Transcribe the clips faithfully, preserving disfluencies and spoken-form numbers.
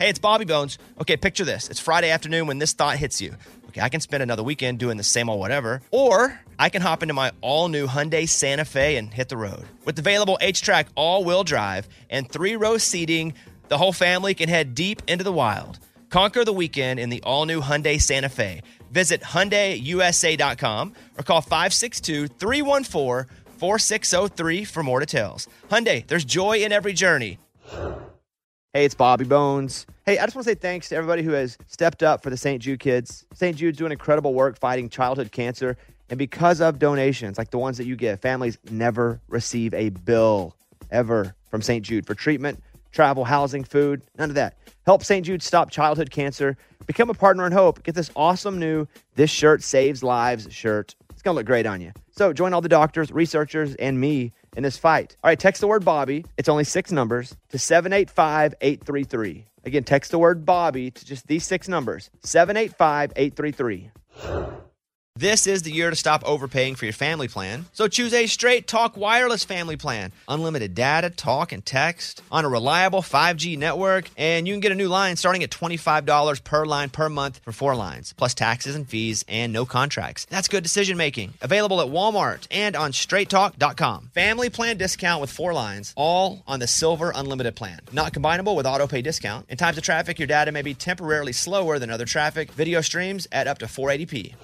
Hey, it's Bobby Bones. Okay, picture this. It's Friday afternoon when this thought hits you. Okay, I can spend another weekend doing the same old whatever, or I can hop into my all-new Hyundai Santa Fe and hit the road. With available H-Track all-wheel drive and three-row seating, the whole family can head deep into the wild. Conquer the weekend in the all-new Hyundai Santa Fe. Visit Hyundai U S A dot com or call five six two, three one four, four six zero three for more details. Hyundai, there's joy in every journey. Hey, it's Bobby Bones. Hey, I just want to say thanks to everybody who has stepped up for the Saint Jude kids. Saint Jude's doing incredible work fighting childhood cancer. And because of donations like the ones that you give, families never receive a bill ever from Saint Jude for treatment, travel, housing, food, none of that. Help Saint Jude stop childhood cancer. Become a partner in hope. Get this awesome new This Shirt Saves Lives shirt. It's going to look great on you. So join all the doctors, researchers, and me in this fight. All right, text the word Bobby. It's only six numbers to seven eight five, eight three three. Again, text the word Bobby to just these six numbers, seven eight five, eight three three. This is the year to stop overpaying for your family plan. So choose a Straight Talk Wireless family plan. Unlimited data, talk, and text on a reliable five G network. And you can get a new line starting at twenty-five dollars per line per month for four lines, plus taxes and fees and no contracts. That's good decision making. Available at Walmart and on straight talk dot com. Family plan discount with four lines, all on the Silver Unlimited plan. Not combinable with auto pay discount. In times of traffic, your data may be temporarily slower than other traffic. Video streams at up to four eighty p.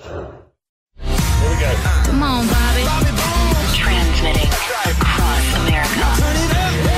Here we go. Come on, Bobby. Bobby Bones. Transmitting across America. Turn it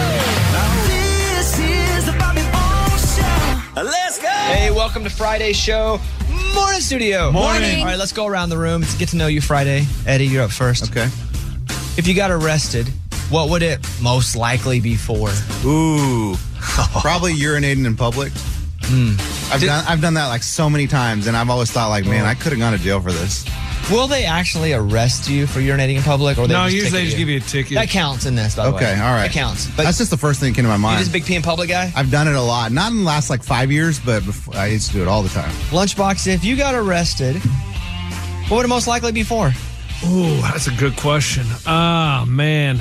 up. This is the Bobby Bones Show. Let's go. Hey, welcome to Friday's show. Morning, studio. Morning. All right, let's go around the room. Let's get to know you Friday. Eddie, you're up first. Okay. If you got arrested, what would it most likely be for? Ooh. Probably urinating in public. Mm. I've Did- done I've done that like so many times, and I've always thought like, man, Oh. I could have gone to jail for this. Will they actually arrest you for urinating in public? Or they No, just usually they ticket just give you a ticket. That counts in this, by the way. Okay, all right. That counts. But That's just the first thing that came to my you mind. just a big pee in public guy? I've done it a lot. Not in the last like five years, but before, I used to do it all the time. Lunchbox, if you got arrested, what would it most likely be for? Ooh, that's a good question. Ah, man.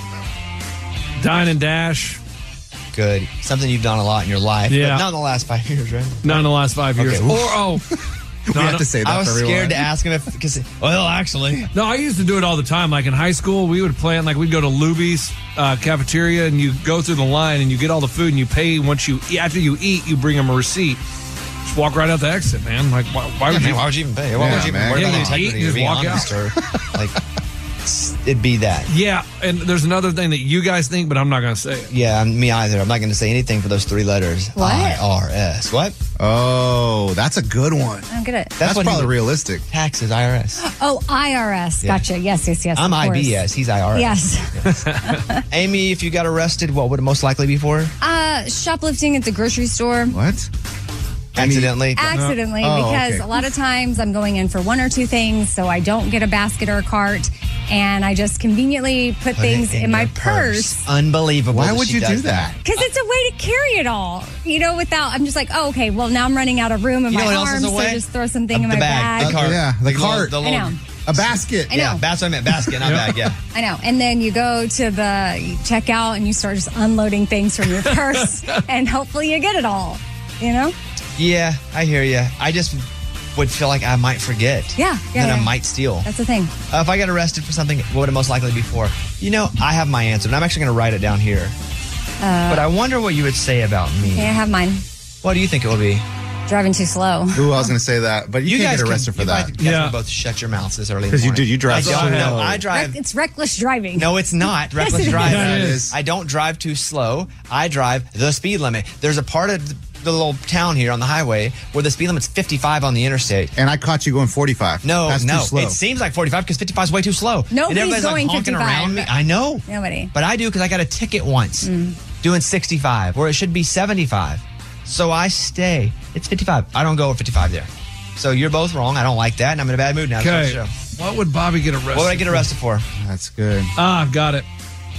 Dine and dash. Good. Something you've done a lot in your life. Yeah. But not in the last five years, right? Not in the last five years. Okay. Or, oh. We No, have no, to say that I was for everyone. scared to ask him if, because, well, actually. No, I used to do it all the time. Like in high school, we would plan, like we'd go to Luby's uh, cafeteria and you go through the line and you get all the food and you pay once you, after you eat, you bring them a receipt. Just walk right out the exit, man. Like, why, why Yeah, would man, you? why would you even pay? Why Yeah, would you even man. worry Yeah, about you integrity eat, or you just being walk honest or, like, it'd be that. Yeah, and there's another thing that you guys think, but I'm not going to say it. Yeah, me either. I'm not going to say anything for those three letters. What? I R S. What? Oh, that's a good one. I don't get it. That's, what he probably would- realistic. Taxes, I R S. Oh, I R S. Yeah. Gotcha. Yes, yes, yes. I'm of I course. B S. He's I R S. Yes. Amy, if you got arrested, what would it most likely be for? Uh, shoplifting at the grocery store. What? Accidentally. Accidentally, Oh, because okay. a lot of times I'm going in for one or two things, so I don't get a basket or a cart, and I just conveniently put, Put it things in, my your purse. Unbelievable. Why that would she you does do that? Because it's a way to carry it all, you know, without, I'm just like, oh, okay, well, now I'm running out of room in You know my what else is arms, a so way? just throw something Uh, in the my bag. bag. The cart. Yeah, the little- cart. the I little- know. A basket. I know. Yeah, that's what I meant. Basket, not bag. Yeah. I know. And then you go to the checkout and you start just unloading things from your purse, and hopefully you get it all, you know? Yeah, I hear you. I just would feel like I might forget. Yeah, yeah, Then I yeah. might steal. That's the thing. Uh, if I got arrested for something, what would it most likely be for? You know, I have my answer, and I'm actually going to write it down here. Uh, but I wonder what you would say about me. Okay, I have mine. What do you think it would be? Driving too slow. Ooh, I was going to say that, but you, can't get arrested can, for you that. Guys, you guys Yeah. can both shut your mouths this early. in the 'Cause you morning. do, you drive I don't slow. know. I drive. Rec- it's reckless driving. No, it's not. Reckless Yes, it driving. is. Yeah, it is. I don't drive too slow. I drive the speed limit. There's a part of the little town here on the highway where the speed limit's fifty-five on the interstate. And I caught you going forty-five. No, That's no. too slow. It seems like forty-five because fifty-five is way too slow. Nobody's and everybody's going like honking fifty-five. around me. I know. Nobody. But I do because I got a ticket once Mm. doing sixty-five where it should be seventy-five. So I stay. It's fifty-five. I don't go over fifty-five there. So you're both wrong. I don't like that, and I'm in a bad mood now. Okay. So What would Bobby get arrested what would I get arrested for? That's good. Ah, got it.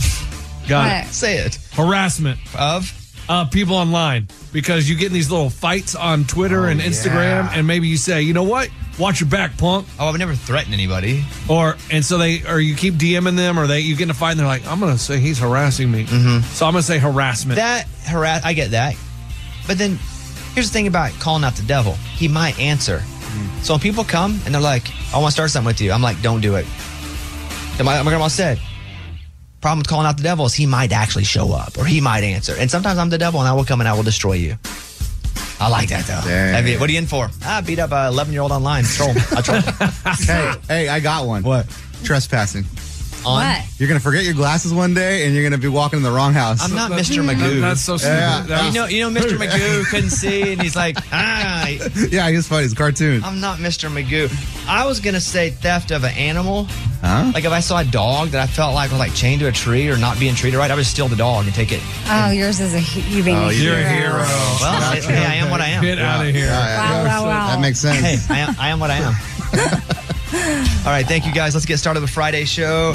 Got What? it. Say it. Harassment Of? uh, people online because you get in these little fights on Twitter and Instagram, yeah. and maybe you say, you know what? Watch your back, punk. Oh, I've never threatened anybody. Or and so they or you keep DMing them, or they you get in a fight and they're like, I'm gonna say he's harassing me. Mm-hmm. So I'm gonna say harassment. That harass. I get that. But then Here's the thing about calling out the devil. He might answer. Mm. So when people come and they're like, I want to start something with you, I'm like, don't do it. And my, my grandma said, problem with calling out the devil is he might actually show up or he might answer. And sometimes I'm the devil and I will come and I will destroy you. I like that, though. I mean, what are you in for? I beat up an eleven-year-old online. Troll. I troll. Hey, hey, I got one. What? Trespassing. On? What? You're going to forget your glasses one day, and you're going to be walking in the wrong house. I'm not Mister Magoo. That's so stupid. Yeah. That You was- know, you know, Mister Magoo couldn't see, and he's like, ah. Yeah, he's funny. It's a cartoon. I'm not Mister Magoo. I was gonna say theft of an animal. Huh? Like if I saw a dog that I felt like was like chained to a tree or not being treated right, I would steal the dog and take it. Oh, yours is a he- you being Oh, a you're hero. a hero. Well, I, hey, I am what I am. Get out of here. Wow, wow, wow. That makes sense. Hey, I am, I am what I am. All right, thank you guys. Let's get started with Friday show.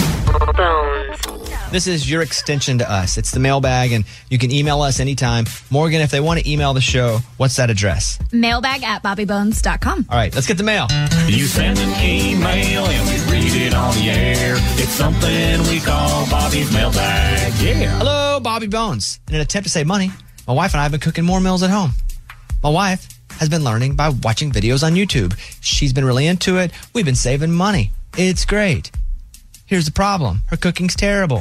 This is your extension to us. It's the mailbag, and you can email us anytime. Morgan, if they want to email the show, what's that address? Mailbag at bobby bones dot com. All right, let's get the mail. You send an email and we read it on the air. It's something we call Bobby's mailbag. Yeah. Hello, Bobby Bones. In an attempt to save money, my wife and I have been cooking more meals at home. My wife has been learning by watching videos on YouTube. She's been really into it. We've been saving money. It's great. Here's the problem. Her cooking's terrible.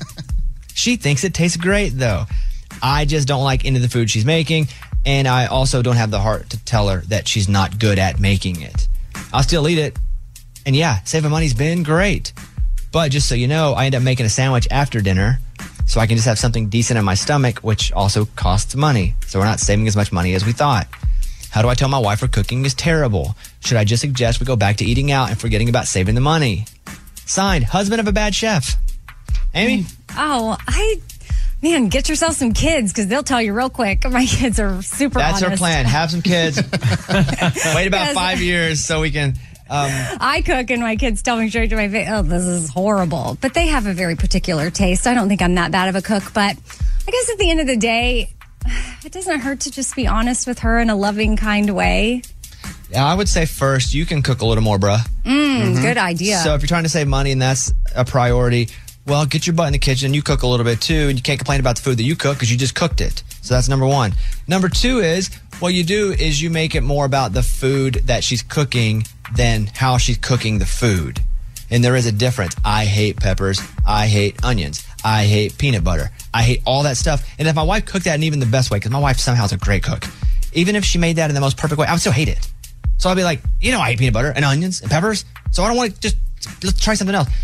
She thinks it tastes great, though. I just don't like any of the food she's making, and I also don't have the heart to tell her that she's not good at making it. I'll still eat it. And yeah, saving money's been great. But just so you know, I end up making a sandwich after dinner so I can just have something decent in my stomach, which also costs money. So we're not saving as much money as we thought. How do I tell my wife her cooking is terrible? Should I just suggest we go back to eating out and forgetting about saving the money? Signed, husband of a bad chef. Amy? Oh, I, man, get yourself some kids because they'll tell you real quick. My kids are super That's honest. her plan. Have some kids. Wait about Yes. five years so we can... Um, I cook and my kids tell me straight to my face, oh, this is horrible. But they have a very particular taste. I don't think I'm that bad of a cook. But I guess at the end of the day, it doesn't hurt to just be honest with her in a loving, kind way. yeah, I would say first, you can cook a little more, bruh. Mm, Good idea. So if you're trying to save money and that's a priority, well, get your butt in the kitchen. You cook a little bit too, and you can't complain about the food that you cook because you just cooked it. So that's number one. Number two is what you do is you make it more about the food that she's cooking than how she's cooking the food. And there is a difference. I hate peppers. I hate onions. I hate peanut butter. I hate all that stuff. And if my wife cooked that in even the best way, because my wife somehow is a great cook, even if she made that in the most perfect way, I would still hate it. So I'd be like, you know, I hate peanut butter and onions and peppers. So I don't want to just, let's try something else.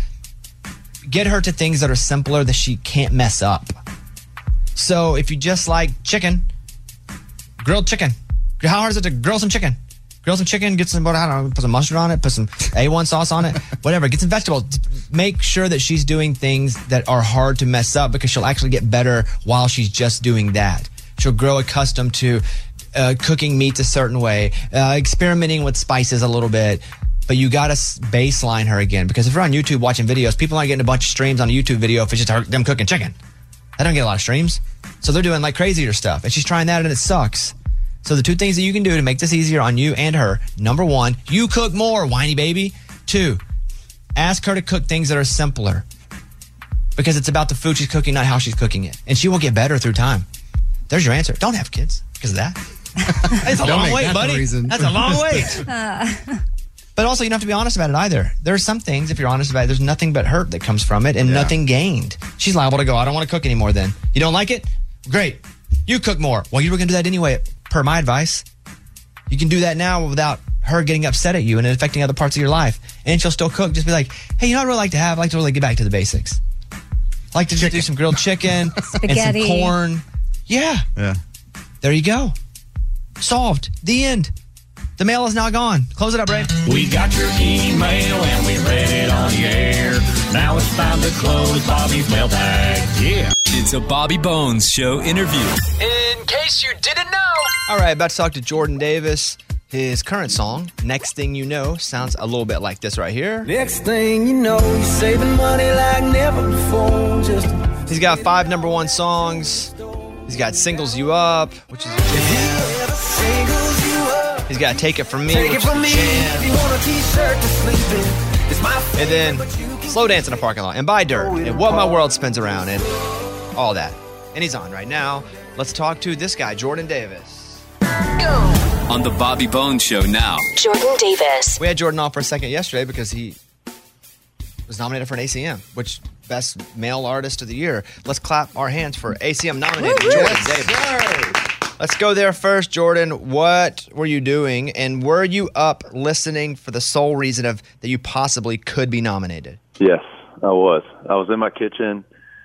Get her to things that are simpler that she can't mess up. So if you just like chicken, grilled chicken. How hard is it to grill some chicken? Grill some chicken, get some, I don't know, put some mustard on it, put some A one sauce on it, whatever. Get some vegetables. Make sure that she's doing things that are hard to mess up because she'll actually get better while she's just doing that. She'll grow accustomed to uh, cooking meats a certain way, uh, experimenting with spices a little bit. But you got to baseline her again because if you're on YouTube watching videos, people aren't getting a bunch of streams on a YouTube video if it's just her, them cooking chicken. They don't get a lot of streams. So they're doing like crazier stuff. And she's trying that and it sucks. So the two things that you can do to make this easier on you and her, number one, you cook more, whiny baby. Two, ask her to cook things that are simpler because it's about the food she's cooking, not how she's cooking it. And she will get better through time. There's your answer. Don't have kids because of that. It's a Don't long make wait, that the buddy. reason. That's a long wait. But also, you don't have to be honest about it either. There are some things, if you're honest about it, there's nothing but hurt that comes from it and Yeah. nothing gained. She's liable to go, I don't want to cook anymore then. You don't like it? Great. You cook more. Well, you were going to do that anyway, per my advice. You can do that now without her getting upset at you and it affecting other parts of your life. And she'll still cook. Just be like, hey, you know what I'd really like to have? I'd like to really get back to the basics. I like to just do some grilled chicken and some Spaghetti. corn. Yeah. Yeah. There you go. Solved. The end. The mail is now gone. Close it up, Ray. We got your email and we read it on the air. Now it's time to close Bobby's mailbag. Yeah. It's a Bobby Bones Show interview. In case you didn't know. All right, about to talk to Jordan Davis. His current song, Next Thing You Know, sounds a little bit like this right here. Next thing you know, you're saving money like never before. Just He's got five number one songs. He's got Singles You Up, which is a jam. singles you up. He's got Take It From Me, Take which it from is me a if you jam. want a t-shirt to sleep in. It's my And then Slow Dance in a Parking Lot, and Buy Dirt, and What My World Spins Around, and all that. And he's on right now. Let's talk to this guy, Jordan Davis. Got afternoon. On the Bobby Bones Show now. Jordan Davis. We had Jordan off for a second yesterday because he was nominated for an A C M, which Best Male Artist of the Year. Let's clap our hands for A C M nominated Jordan Davis. Let's go there first, Jordan. What were you doing, and were you up listening for the sole reason of that you possibly could be nominated? Yes, I was. I was in my kitchen.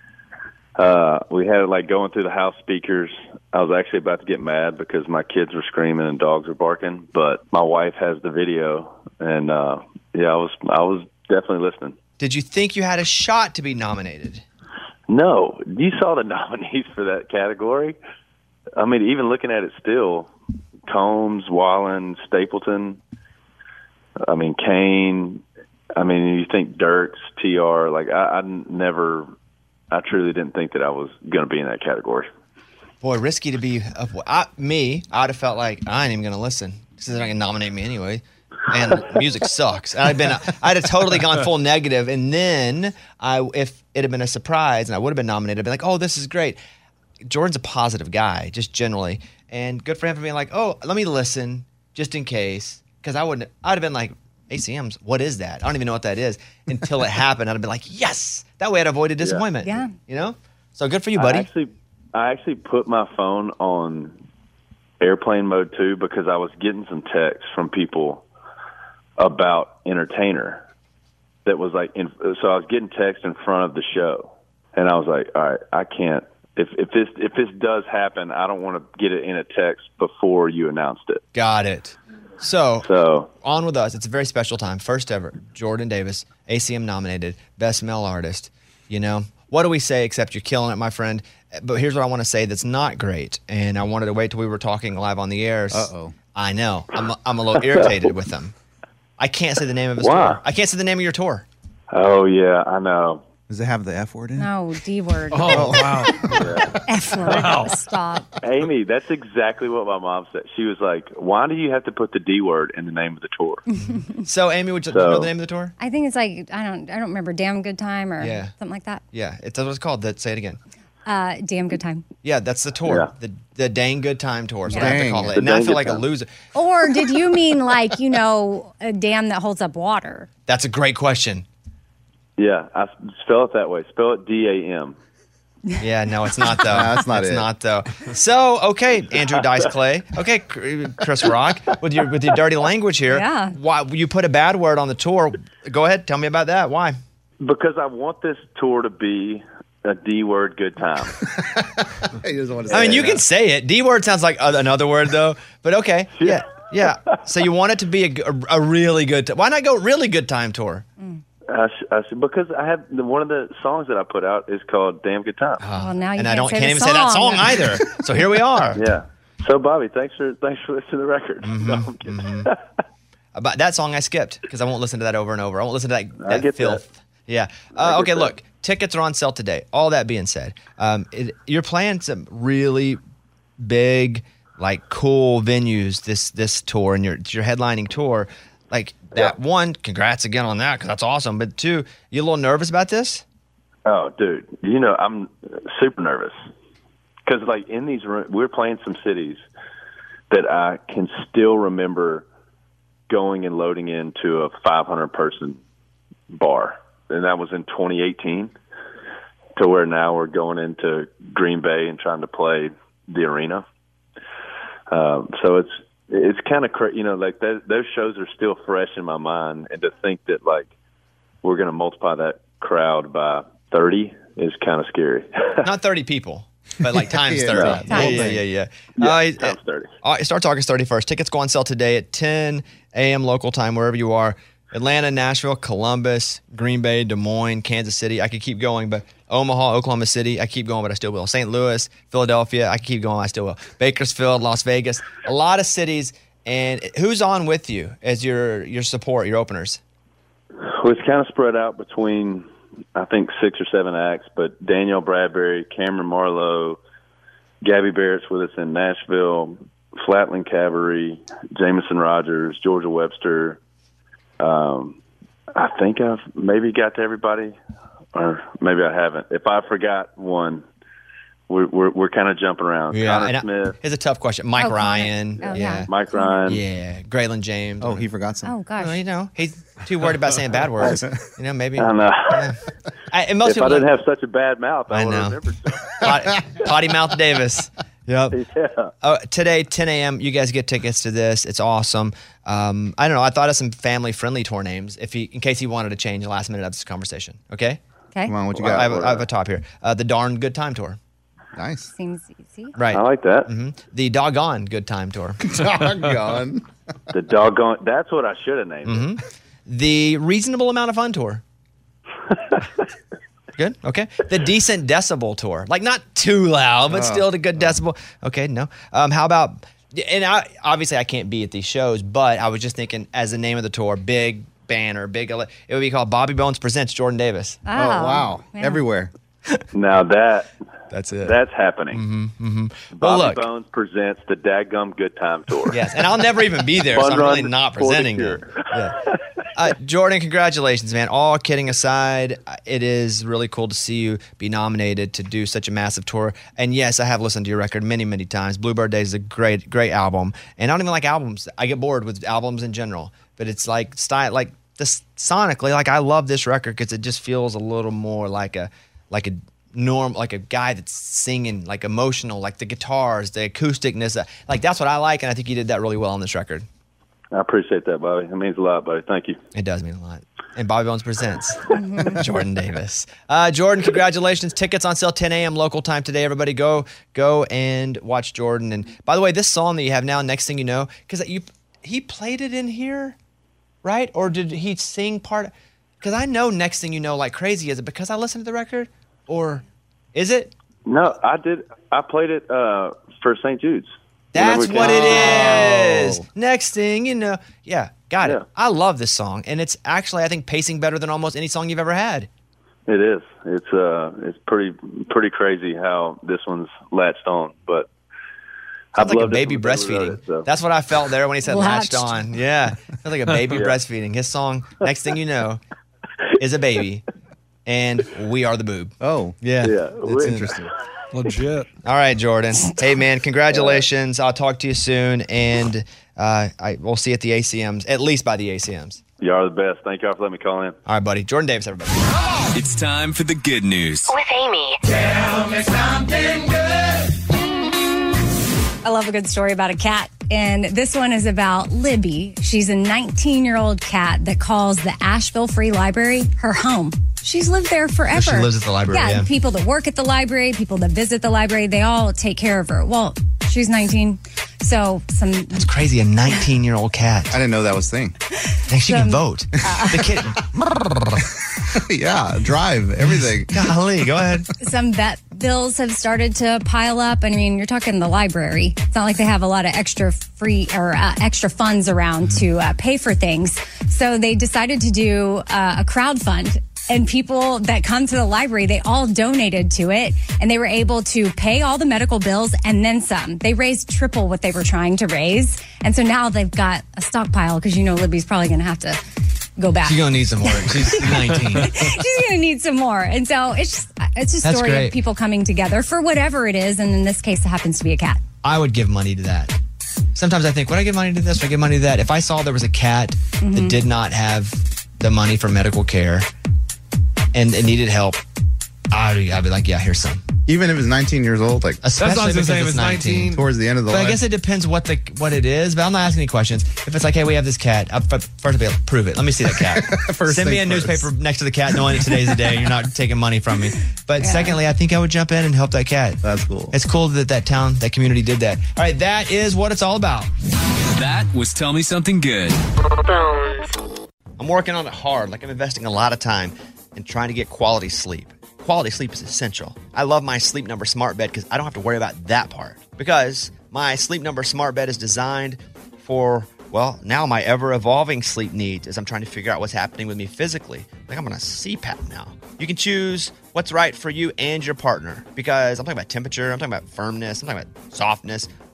Uh, we had it like going through the house speakers. I was actually about to get mad because my kids were screaming and dogs were barking, but my wife has the video, and uh, yeah, I was I was definitely listening. Did you think you had a shot to be nominated? No. You saw the nominees for that category. I mean, even looking at it still, Combs, Wallen, Stapleton, I mean, Kane, I mean, you think Dirks, T R, like, I, I never, I truly didn't think that I was going to be in that category. Boy, risky to be, of I, me, I'd have felt like, I ain't even going to listen because they're not going to nominate me anyway. And music sucks. I'd been, I'd have totally gone full negative, and then I, if it had been a surprise and I would have been nominated, I'd be like, "Oh, this is great." Jordan's a positive guy, just generally, and good for him for being like, "Oh, let me listen just in case," because I wouldn't. I'd have been like, "A C Ms, what is that? I don't even know what that is." Until it happened, I'd have been like, "Yes!" That way, I'd avoided disappointment. Yeah, you know. So good for you, buddy. I actually, I actually put my phone on airplane mode too because I was getting some texts from people about Entertainer that was like, in, so I was getting text in front of the show, and I was like, all right, I can't, if if this if this does happen, I don't want to get it in a text before you announced it. Got it. So, so on with us. It's a very special time. First ever, Jordan Davis, A C M nominated, Best Male Artist. You know, what do we say except you're killing it, my friend? But here's what I want to say that's not great, and I wanted to wait till we were talking live on the air. Uh-oh. I know. I'm, I'm a little irritated with them. I can't say the name of his Why? tour. I can't say the name of your tour. Oh, yeah, I know. Does it have the F word in it? No, D word. Oh, wow. F word. Wow. Stop. Amy, that's exactly what my mom said. She was like, why do you have to put the D word in the name of the tour? So, Amy, would you So- know the name of the tour? I think it's like I don't I don't remember. Damn Good Time or Yeah. something like that. Yeah, it's that's what it's called. That, say it again. Uh, Damn Good Time. Yeah, that's the tour. Yeah. The the Dang Good Time tour is what Yeah. I have to Dang. call it. The And now I Dang feel Good like a Time. loser. Or did you mean like, you know, a dam that holds up water? That's a great question. Yeah, I spell it that way. Spell it D A M. Yeah, no, it's not though. No, that's not it's it. not though. So, okay, Andrew Dice Clay. Okay, Chris Rock, with your with your dirty language here. Yeah. Why you put a bad word on the tour? Go ahead, tell me about that. Why? Because I want this tour to be a D word good time. He doesn't want to say I mean, you it. can say it. D word sounds like a- another word though, but okay. Yeah, yeah. So you want it to be a, g- a- a really good. T- Why not go really good time tour? I sh- I sh- because I have the, one of the songs that I put out is called "Damn Good Time." Well, now you and can't I don't say can't the even say that song song. either. So here we are. Yeah. So Bobby, thanks for thanks for listening to the record. Mm-hmm. No, I'm kidding. About that song, I skipped because I won't listen to that over and over. I won't listen to that, I that get filth. that. Yeah. I Uh, get okay, that. look, tickets are on sale today. All that being said, um, it, you're playing some really big, like cool venues this this tour, and you're you're headlining tour. Like that Yeah. one, congrats again on that because that's awesome. But two, you a little nervous about this? Oh, dude, you know I'm super nervous because like in these roo- we're playing some cities that I can still remember going and loading into a five hundred person bar, and that was in twenty eighteen. To where now we're going into Green Bay and trying to play the arena. Um, so it's it's kind of cra- you know like that, those shows are still fresh in my mind, and to think that like we're going to multiply that crowd by thirty is kind of scary. Not thirty people, but like times Yeah, thirty. right. Yeah, yeah, yeah, yeah. Yeah, Uh, times thirty. Uh, it starts August thirty-first. Tickets go on sale today at ten a.m. local time, wherever you are. Atlanta, Nashville, Columbus, Green Bay, Des Moines, Kansas City. I could keep going, but Omaha, Oklahoma City. I keep going, but I still will. Saint Louis, Philadelphia. I could keep going. I still will. Bakersfield, Las Vegas. A lot of cities. And who's on with you as your your support, your openers? Well, it's kind of spread out between, I think, six or seven acts, but Danielle Bradbury, Cameron Marlowe, Gabby Barrett's with us in Nashville, Flatland Cavalry, Jameson Rogers, Georgia Webster. Um, I think I've maybe got to everybody, or maybe I haven't. If I forgot one, we're we're, we're kind of jumping around. Yeah, Connor and I- Smith, Here's a tough question. Mike Oh, Connor. Ryan. Oh, yeah. yeah. Mike Ryan. Yeah. Graylin James. Oh, he forgot some. Oh gosh. Well, you know, he's too worried about saying bad words. You know, maybe. I know. Yeah. I, and most If I people didn't have such a bad mouth, I, I would know. have remembered. potty, potty mouth Davis. Yep. Yeah. Oh, today, ten a.m. You guys get tickets to this. It's awesome. Um, I don't know. I thought of some family-friendly tour names, if he, in case he wanted to change the last minute of this conversation. Okay. Okay. Come on, what you I got? have, a- I have a top here. Uh, the Darn Good Time Tour. Nice. Seems easy. Right. I like that. hmm The Doggone Good Time Tour. Doggone. The doggone. That's what I should have named. Mm-hmm. it. The Reasonable Amount of Fun Tour. Good. Okay. The Decent Decibel Tour. Like not too loud, but still the good decibel. Okay. No. Um, how about? And I, obviously I can't be at these shows, but I was just thinking as the name of the tour, big banner, big. ele- It would be called Bobby Bones Presents Jordan Davis. Oh, Oh, wow. yeah. Everywhere. Now that That's it. that's happening. Mm-hmm. Bobby Well, look. Bones presents the Dadgum Good Time Tour. Yes, and I'll never even be there, so Fun I'm really run not for the presenting cure. them. Yeah. Uh, Jordan, congratulations, man. All kidding aside, it is really cool to see you be nominated to do such a massive tour. And yes, I have listened to your record many, many times. Bluebird Days is a great, great album. And I don't even like albums. I get bored with albums in general. But it's like style, like this sonically, like I love this record because it just feels a little more like a, like a norm, like a guy that's singing, like emotional, like the guitars, the acousticness. uh, Like that's what I like, and I think you did that really well on this record. I appreciate that, Bobby. It means a lot, buddy. Thank you. It does mean a lot. And Bobby Bones presents Jordan Davis. Uh, Jordan, congratulations. Tickets on sale ten a.m. local time today. Everybody go go and watch Jordan. And by the way, this song that you have now, Next Thing You Know, because you he played it in here, right? Or did he sing part? Because I know Next Thing You Know like crazy. Is it because I listened to the record? Or is it? No, I did. I played it uh, for Saint Jude's. That's Whenever what it came- is. Next thing you know. Yeah, got it. Yeah. I love this song. And it's actually, I think, pacing better than almost any song you've ever had. It is. It's uh, it's pretty pretty crazy how this one's latched on. But Sounds I've like a loved it baby from the day we breastfeeding. wrote it, so. That's what I felt there when he said latched, Latched. on. Yeah. Sounds like a baby Yeah. breastfeeding. His song, Next Thing You Know, is a baby. And we are the boob. Oh, Yeah. Yeah, that's we- interesting. Legit. All right, Jordan. Hey, man, congratulations. I'll talk to you soon. And uh, I, we'll see you at the A C Ms, at least by the A C Ms. You are the best. Thank y'all for letting me call in. All right, buddy. Jordan Davis, everybody. It's time for the good news. With Amy. I love a good story about a cat. And this one is about Libby. She's a nineteen-year-old cat that calls the Asheville Free Library her home. She's lived there forever. she lives at the library, yeah. the people that work at the library, people that visit the library, they all take care of her. Well, she's nineteen, so some... That's crazy. A nineteen-year-old cat. I didn't know that was a thing. And she can Some- vote. The kid. Yeah, drive, everything. Golly, go ahead. Some vet bills have started to pile up. I mean, you're talking the library. It's not like they have a lot of extra free or uh, extra funds around to uh, pay for things. So they decided to do uh, a crowd fund. And people that come to the library, they all donated to it. And they were able to pay all the medical bills and then some. They raised triple what they were trying to raise. And so now they've got a stockpile because, you know, Libby's probably going to have to go back. She's going to need some more. She's nineteen. She's going to need some more. And so it's just, it's a That's story great. of people coming together for whatever it is. And in this case, it happens to be a cat. I would give money to that. Sometimes I think, would I give money to this? Would I give money to that? If I saw there was a cat Mm-hmm. that did not have the money for medical care and it needed help, I'd be, I'd be like, yeah, here's some. Even if it's nineteen years old, like Especially That's not the because same it's as nineteen. towards the end of the But life. I guess it depends what the what it is. But I'm not asking any questions. If it's like, hey, we have this cat, I'll, f- first I'll be like, prove it. Let me see that cat. First Send me a things first. newspaper next to the cat, knowing that today's the day. And you're not taking money from me. But Yeah. secondly, I think I would jump in and help that cat. That's cool. It's cool that that town, that community did that. All right, that is what it's all about. That was Tell Me Something Good. I'm working on it hard. Like I'm investing a lot of time in trying to get quality sleep. Quality sleep is essential. I love my Sleep Number smart bed because I don't have to worry about that part. Because my Sleep Number smart bed is designed for, well, now my ever-evolving sleep needs as I'm trying to figure out what's happening with me physically. Like I'm on a C PAP now. You can choose what's right for you and your partner because I'm talking about temperature, I'm talking about firmness, I'm talking about softness.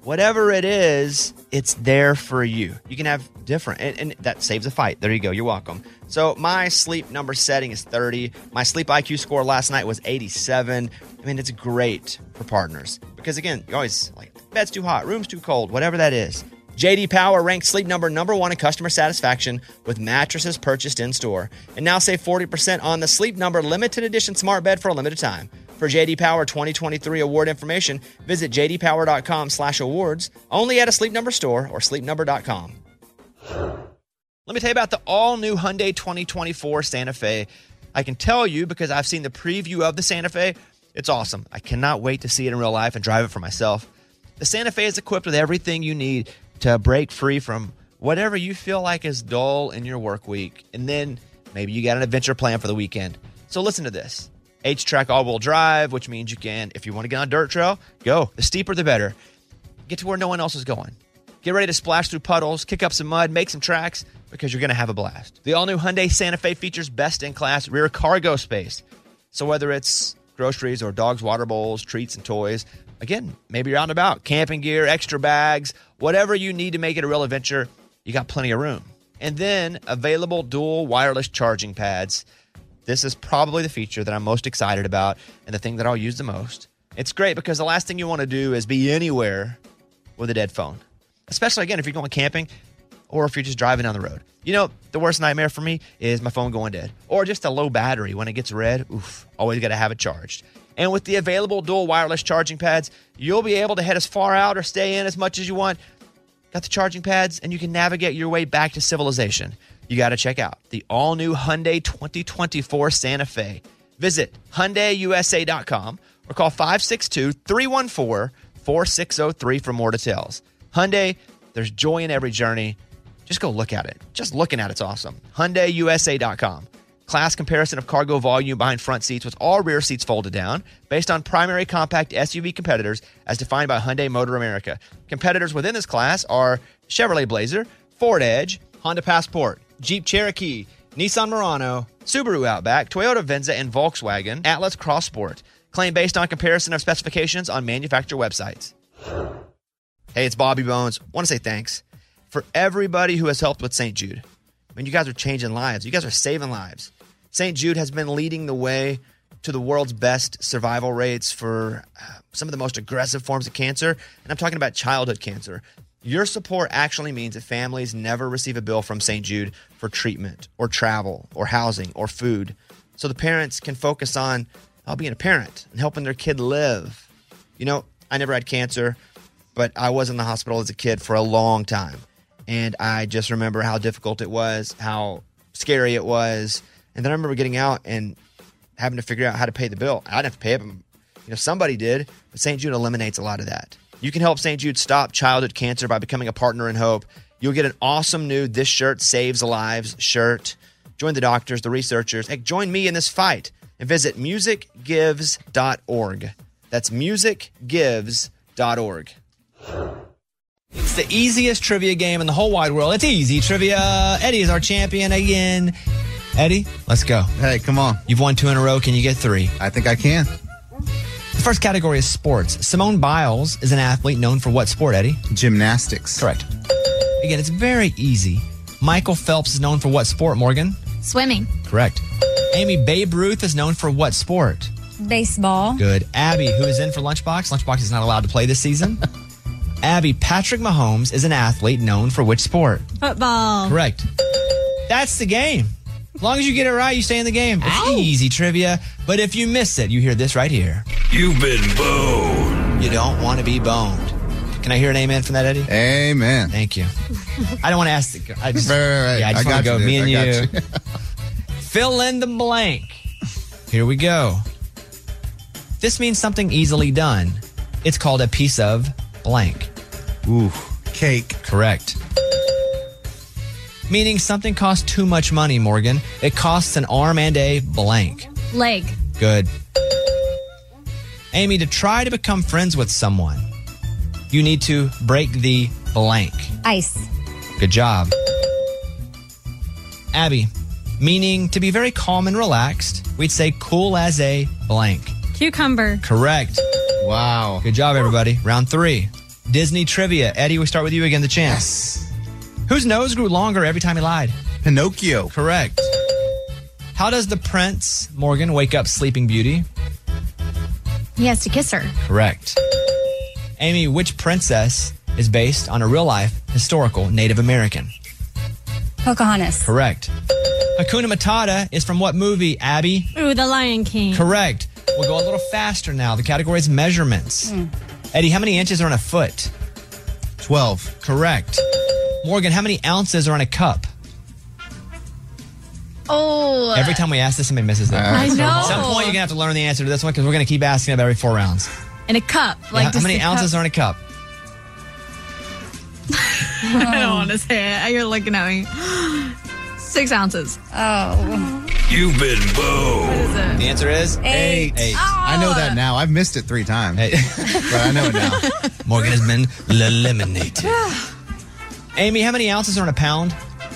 whatever it is, it's there for you. You can have different, and, and that saves a fight. There you go. You're welcome. So my sleep number setting is thirty. My sleep I Q score last night was eighty-seven. I mean, it's great for partners because, again, you always like, bed's too hot, room's too cold, whatever that is. J D Power ranked Sleep Number number one in customer satisfaction with mattresses purchased in-store. And now save forty percent on the Sleep Number limited edition smart bed for a limited time. For J D Power twenty twenty-three award information, visit j d power dot com slash awards, only at a Sleep Number store or sleep number dot com. Let me tell you about the all-new Hyundai twenty twenty-four Santa Fe. I can tell you because I've seen the preview of the Santa Fe. It's awesome. I cannot wait to see it in real life and drive it for myself. The Santa Fe is equipped with everything you need to break free from whatever you feel like is dull in your work week. And then maybe you got an adventure plan for the weekend. So listen to this. H-Track all-wheel drive, which means you can, if you want to get on a dirt trail, go. The steeper, the better. Get to where no one else is going. Get ready to splash through puddles, kick up some mud, make some tracks, because you're going to have a blast. The all-new Hyundai Santa Fe features best-in-class rear cargo space. So whether it's groceries or dogs' water bowls, treats, and toys, again, maybe you're out and about, camping gear, extra bags, whatever you need to make it a real adventure, you got plenty of room. And then available dual wireless charging pads. This is probably the feature that I'm most excited about and the thing that I'll use the most. It's great because the last thing you want to do is be anywhere with a dead phone, especially, again, if you're going camping or if you're just driving down the road. You know, the worst nightmare for me is my phone going dead or just a low battery. When it gets red, oof, always got to have it charged. And with the available dual wireless charging pads, you'll be able to head as far out or stay in as much as you want. Got the charging pads, and you can navigate your way back to civilization. You got to check out the all-new Hyundai twenty twenty-four Santa Fe. Visit Hyundai U S A dot com or call five six two, three one four, four six zero three for more details. Hyundai, there's joy in every journey. Just go look at it. Just looking at it's awesome. Hyundai U S A dot com. Class comparison of cargo volume behind front seats with all rear seats folded down based on primary compact S U V competitors as defined by Hyundai Motor America. Competitors within this class are Chevrolet Blazer, Ford Edge, Honda Passport, Jeep Cherokee, Nissan Murano, Subaru Outback, Toyota Venza, and Volkswagen Atlas Cross Sport. Claim based on comparison of specifications on manufacturer websites. Hey, it's Bobby Bones. Want to say thanks for everybody who has helped with Saint Jude. I mean, you guys are changing lives. You guys are saving lives. Saint Jude has been leading the way to the world's best survival rates for uh, some of the most aggressive forms of cancer, and I'm talking about childhood cancer. Your support actually means that families never receive a bill from Saint Jude for treatment or travel or housing or food, so the parents can focus on uh, being a parent and helping their kid live. You know, I never had cancer, but I was in the hospital as a kid for a long time, and I just remember how difficult it was, how scary it was. And then I remember getting out and having to figure out how to pay the bill. I didn't have to pay it, but, you know, somebody did. But Saint Jude eliminates a lot of that. You can help Saint Jude stop childhood cancer by becoming a partner in hope. You'll get an awesome new This Shirt Saves Lives shirt. Join the doctors, the researchers. Hey, join me in this fight and visit music gives dot org. That's music gives dot org. It's the easiest trivia game in the whole wide world. It's easy trivia. Eddie is our champion again. Eddie, let's go. Hey, come on. You've won two in a row. Can you get three? I think I can. The first category is sports. Simone Biles is an athlete known for what sport, Eddie? Gymnastics. Correct. Again, it's very easy. Michael Phelps is known for what sport, Morgan? Swimming. Correct. Amy, Babe Ruth is known for what sport? Baseball. Good. Abby, who is in for Lunchbox? Lunchbox is not allowed to play this season. Abby, Patrick Mahomes is an athlete known for which sport? Football. Correct. That's the game. As long as you get it right, you stay in the game. It's Ow. easy trivia. But if you miss it, you hear this right here. You've been boned. You don't want to be boned. Can I hear an amen from that, Eddie? Amen. Thank you. I don't want to ask the I just, Right, right, right. Yeah, I just I want to got go you, me and dude. I you. got you. Fill in the blank. Here we go. This means something easily done. It's called a piece of blank. Ooh, cake. Correct. Meaning something costs too much money, Morgan. It costs an arm and a blank. Leg. Good. Amy, to try to become friends with someone, you need to break the blank. Ice. Good job. Abby, meaning to be very calm and relaxed, we'd say cool as a blank. Cucumber. Correct. Wow. Good job, everybody. Round three. Disney trivia. Eddie, we start with you again, the champ. Yes. Whose nose grew longer every time he lied? Pinocchio. Correct. How does the prince, Morgan, wake up Sleeping Beauty? He has to kiss her. Correct. Amy, which princess is based on a real-life, historical Native American? Pocahontas. Correct. Hakuna Matata is from what movie, Abby? Ooh, The Lion King. Correct. We'll go a little faster now. The category is measurements. Mm. Eddie, how many inches are in a foot? twelve. Correct. Morgan, how many ounces are in a cup? Oh. Every time we ask this, somebody misses it. I know. At some point, you're going to have to learn the answer to this one because we're going to keep asking it every four rounds. In a cup. Yeah, Like how just many a ounces cup. are in a cup? I don't want to say it. You're looking at me. Six ounces. Oh. You've been boned. What is it? The answer is Eight. Eight. I know that now. I've missed it three times. But I know it now. Morgan has been eliminated. Amy, how many ounces are in a pound?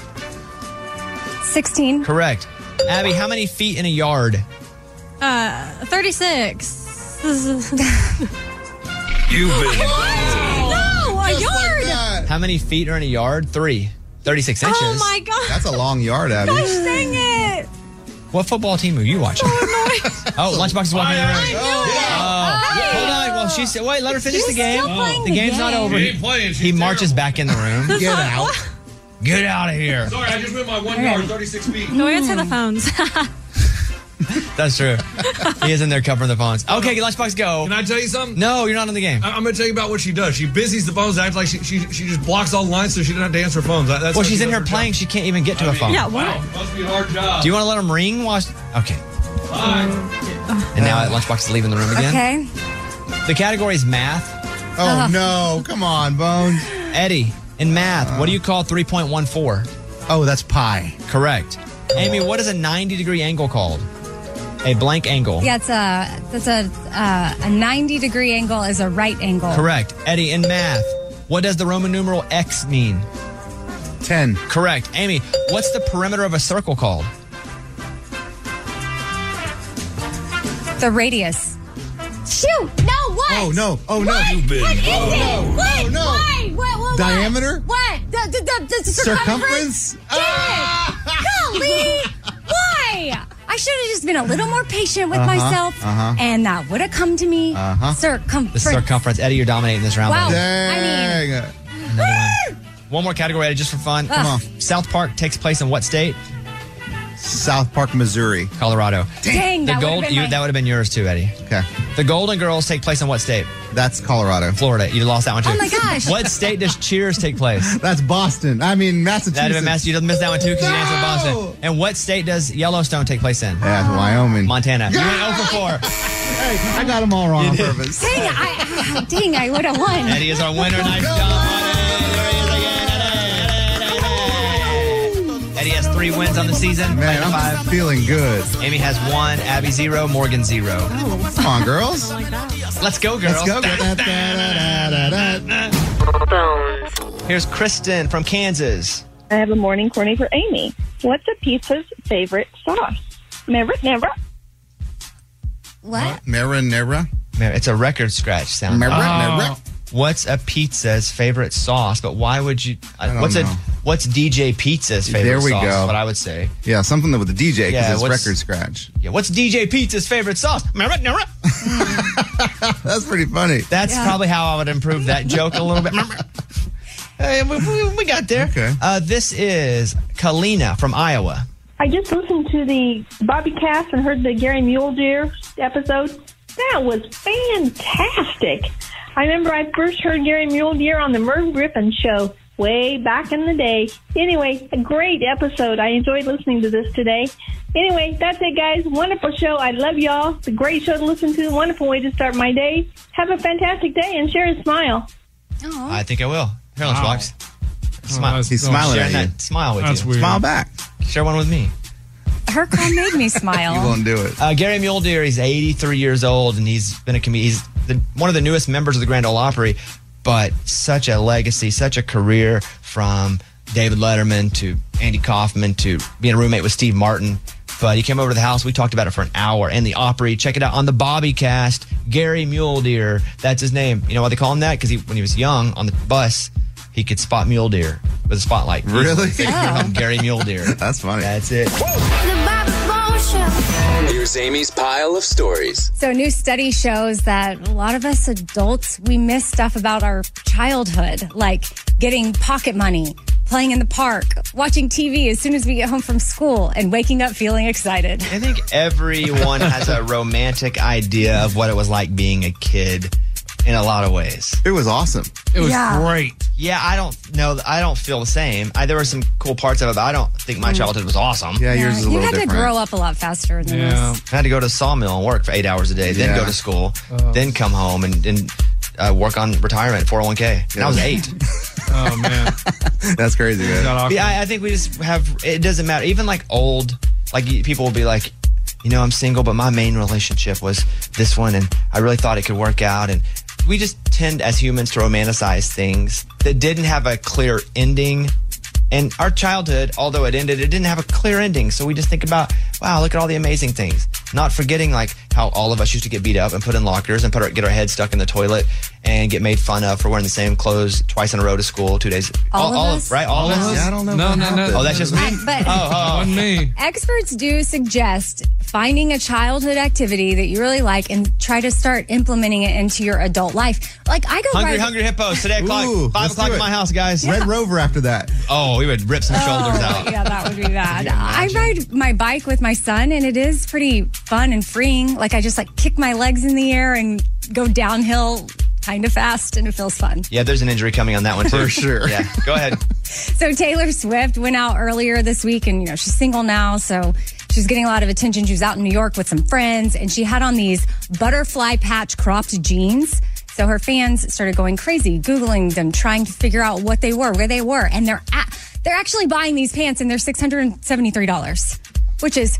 sixteen. Correct. Abby, how many feet in a yard? Uh, thirty-six. You've been boned. No, a Just like yard. that. How many feet are in a yard? Three. thirty-six inches. Oh my god. That's a long yard, Abby. Gosh dang it. What football team are you watching? Oh, Lunchbox is walking in the room. Oh, hold on. Well, she said, wait, let her finish She's the game. still playing The the game's not game. over. She ain't playing. He She's marches terrible. back in the room. Get out. Get out of here. Sorry, I just went my one Okay. yard, thirty-six feet. Go answer the phones. That's true. He is in there covering the phones. Okay, Lunchbox, go. Can I tell you something? No, you're not in the game. I- I'm going to tell you about what she does. She busies the phones, acts like she, she she just blocks all the lines so she doesn't have to answer phones. That- That's Well, how she's she in does here her playing. job. She can't even get to I a mean, phone. Yeah, what? Wow, must be a hard job. Do you want to let him ring? While she- okay. Bye. And now Lunchbox is leaving the room again. Okay. The category is math. Oh, no. Come on, Bones. Eddie, in math, what do you call three point one four? Oh, that's pi. Correct. Amy, what is a ninety degree angle called? A blank angle. Yeah, it's a that's a uh, a ninety degree angle is a right angle. Correct. Eddie, in math, what does the Roman numeral X mean? ten. Correct. Amy, what's the perimeter of a circle called? The radius. Shoot! No, what? Oh, no. Oh, no. You've been What is boned. it? What? Oh, no. Why? What? What? Diameter? What? The, the, the, the circumference? Circumference? Golly! Why? I should have just been a little more patient with Uh-huh, myself, uh-huh. and that would have come to me. Uh-huh. Circumference. The circumference. Eddie, you're dominating this round. Wow. buddy. Dang. Another one. One more category, Eddie, just for fun. Come on. South Park takes place in what state? South Park, Missouri. Colorado. Dang, The that gold. would have You, been that my... would have been yours too, Eddie. Okay. The Golden Girls take place in what state? That's Colorado. Florida. You lost that one too. Oh my gosh. What state does Cheers take place? That's Boston. I mean, Massachusetts. That'd have been Massachusetts. You missed that one too because you answered No! Boston. And what state does Yellowstone take place in? Yeah, it's Wyoming. Montana. You went zero for four. Hey, I got them all wrong on purpose. Dang, I, dang, I would have won. Eddie is our winner. Nice job, buddy. There he is again. Eddie has three wins on the season. Man, I'm Five. feeling good. Amy has one. Abby zero. Morgan zero. Come on, girls. Let's go, girls. Let's go. Da, da, da, da, da, da. Here's Kristen from Kansas. I have a morning corny for Amy. What's a pizza's favorite sauce? Never, never. What? Marinara. Man, it's a record scratch sound. Marinara. What's a pizza's favorite sauce? But why would you? Uh, don't what's know. a what's D J Pizza's favorite There we sauce? go. Is what I would say. Yeah, something with the D J because Yeah, it's what's- record scratch. Yeah. What's D J Pizza's favorite sauce? Marinara. That's pretty funny. That's Yeah. probably how I would improve that joke a little bit. Hey, we, we, we got there. Okay. Uh, this is Kalina from Iowa. I just listened to the Bobby Cast and heard the Gary Mule Deer episode. That was fantastic. I remember I first heard Gary Mule Deer on the Merv Griffin show way back in the day. Anyway, a great episode. I enjoyed listening to this today. Anyway, that's it, guys. Wonderful show. I love y'all. It's a great show to listen to. Wonderful way to start my day. Have a fantastic day and share a smile. Oh. I think I will. Here, let's Wow. walk. Smile. that's- He's smiling Sharing at you. that smile with That's you. weird. Smile back. Share one with me. Her call made me You smile. won't do it. Uh, Gary Mule Deer, he's eighty-three years old, and he's been a comedian. He's the, one of the newest members of the Grand Ole Opry, but such a legacy, such a career from David Letterman to Andy Kaufman to being a roommate with Steve Martin. But he came over to the house. We talked about it for an hour. And the Opry, check it out on the Bobby Cast. Gary Mule Deer, that's his name. You know why they call him that? Because he, when he was young on the bus, he could spot mule deer with a spotlight. Really? They called him Gary Mule Deer. That's funny. That's it. Here's Amy's pile of stories. So, a new study shows that a lot of us adults, we miss stuff about our childhood, like getting pocket money, playing in the park, watching T V as soon as we get home from school, and waking up feeling excited. I think everyone has a romantic idea of what it was like being a kid in a lot of ways. It was awesome. It was Yeah. great. Yeah, I don't know. I don't feel the same. I, there were some cool parts of it, but I don't think my childhood was awesome. Yeah, yours is a you little had to different. grow up a lot faster than Yeah. us. I had to go to the sawmill and work for eight hours a day, then Yeah. go to school, then come home and, and uh, work on retirement, four oh one k. And I was eight. Oh, man. That's crazy, man. Got awkward. Yeah, I, I think we just have, it doesn't matter. Even like old, like y- people will be like, you know, I'm single, but my main relationship was this one, and I really thought it could work out. And we just tend as humans to romanticize things that didn't have a clear ending. And our childhood, although it ended, it didn't have a clear ending. So we just think about, wow, look at all the amazing things. Not forgetting like how all of us used to get beat up and put in lockers and put our, get our heads stuck in the toilet and get made fun of for wearing the same clothes twice in a row to school, two days. All of us? right? All, of us? Yeah, I don't know. No, what no, no. happened. Oh, that's just me? But Oh, oh, Wasn't me. experts do suggest finding a childhood activity that you really like and try to start implementing it into your adult life. Like I go Hungry, ride- hungry hippos today o'clock, Ooh, five let's o'clock do at it. my house, guys. Red Rover after that. Oh, we would rip some shoulders Oh, out. yeah, that would be bad. I ride my bike with my son, and it is pretty fun and freeing. Like I just like kick my legs in the air and go downhill kind of fast, and it feels fun. Yeah, there's an injury coming on that one too. For sure. Yeah, go ahead. So Taylor Swift went out earlier this week, and you know she's single now, so she's getting a lot of attention. She was out in New York with some friends, and she had on these butterfly patch cropped jeans. So her fans started going crazy, Googling them, trying to figure out what they were, where they were, and they're at, they're actually buying these pants, and they're six hundred seventy-three dollars, which is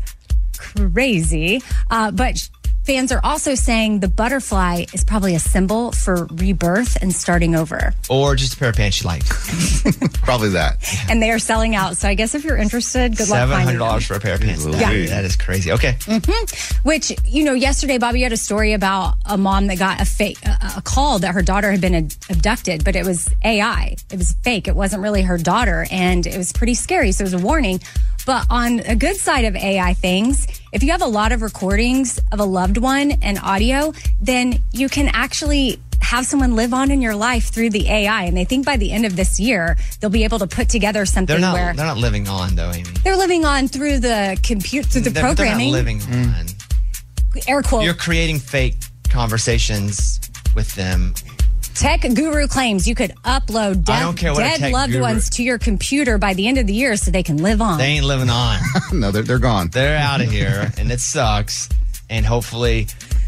crazy. Uh, but fans are also saying the butterfly is probably a symbol for rebirth and starting over. Or just a pair of pants you like. Probably that. And they are selling out. So I guess if you're interested, good luck Seven finding hundred them. dollars for a pair of pants. Louise. That, that is crazy. Okay. Which, you know, yesterday, Bobby had a story about a mom that got a fake, a, a call that her daughter had been ad- abducted, but it was A I. It was fake. It wasn't really her daughter, and it was pretty scary. So it was a warning. But on a good side of A I things, if you have a lot of recordings of a loved one and audio, then you can actually have someone live on in your life through the A I. And they think by the end of this year, they'll be able to put together something They're not. where They're not living on though, Amy. they're living on through the compute, through the They're, programming. they're not living on. Air quote. You're creating fake conversations with them. Tech guru claims you could upload I dead, don't care what a dead tech loved guru- ones to your computer by the end of the year so they can live on. They ain't living on. No, they're, they're gone. They're out of here, and it sucks. And hopefully,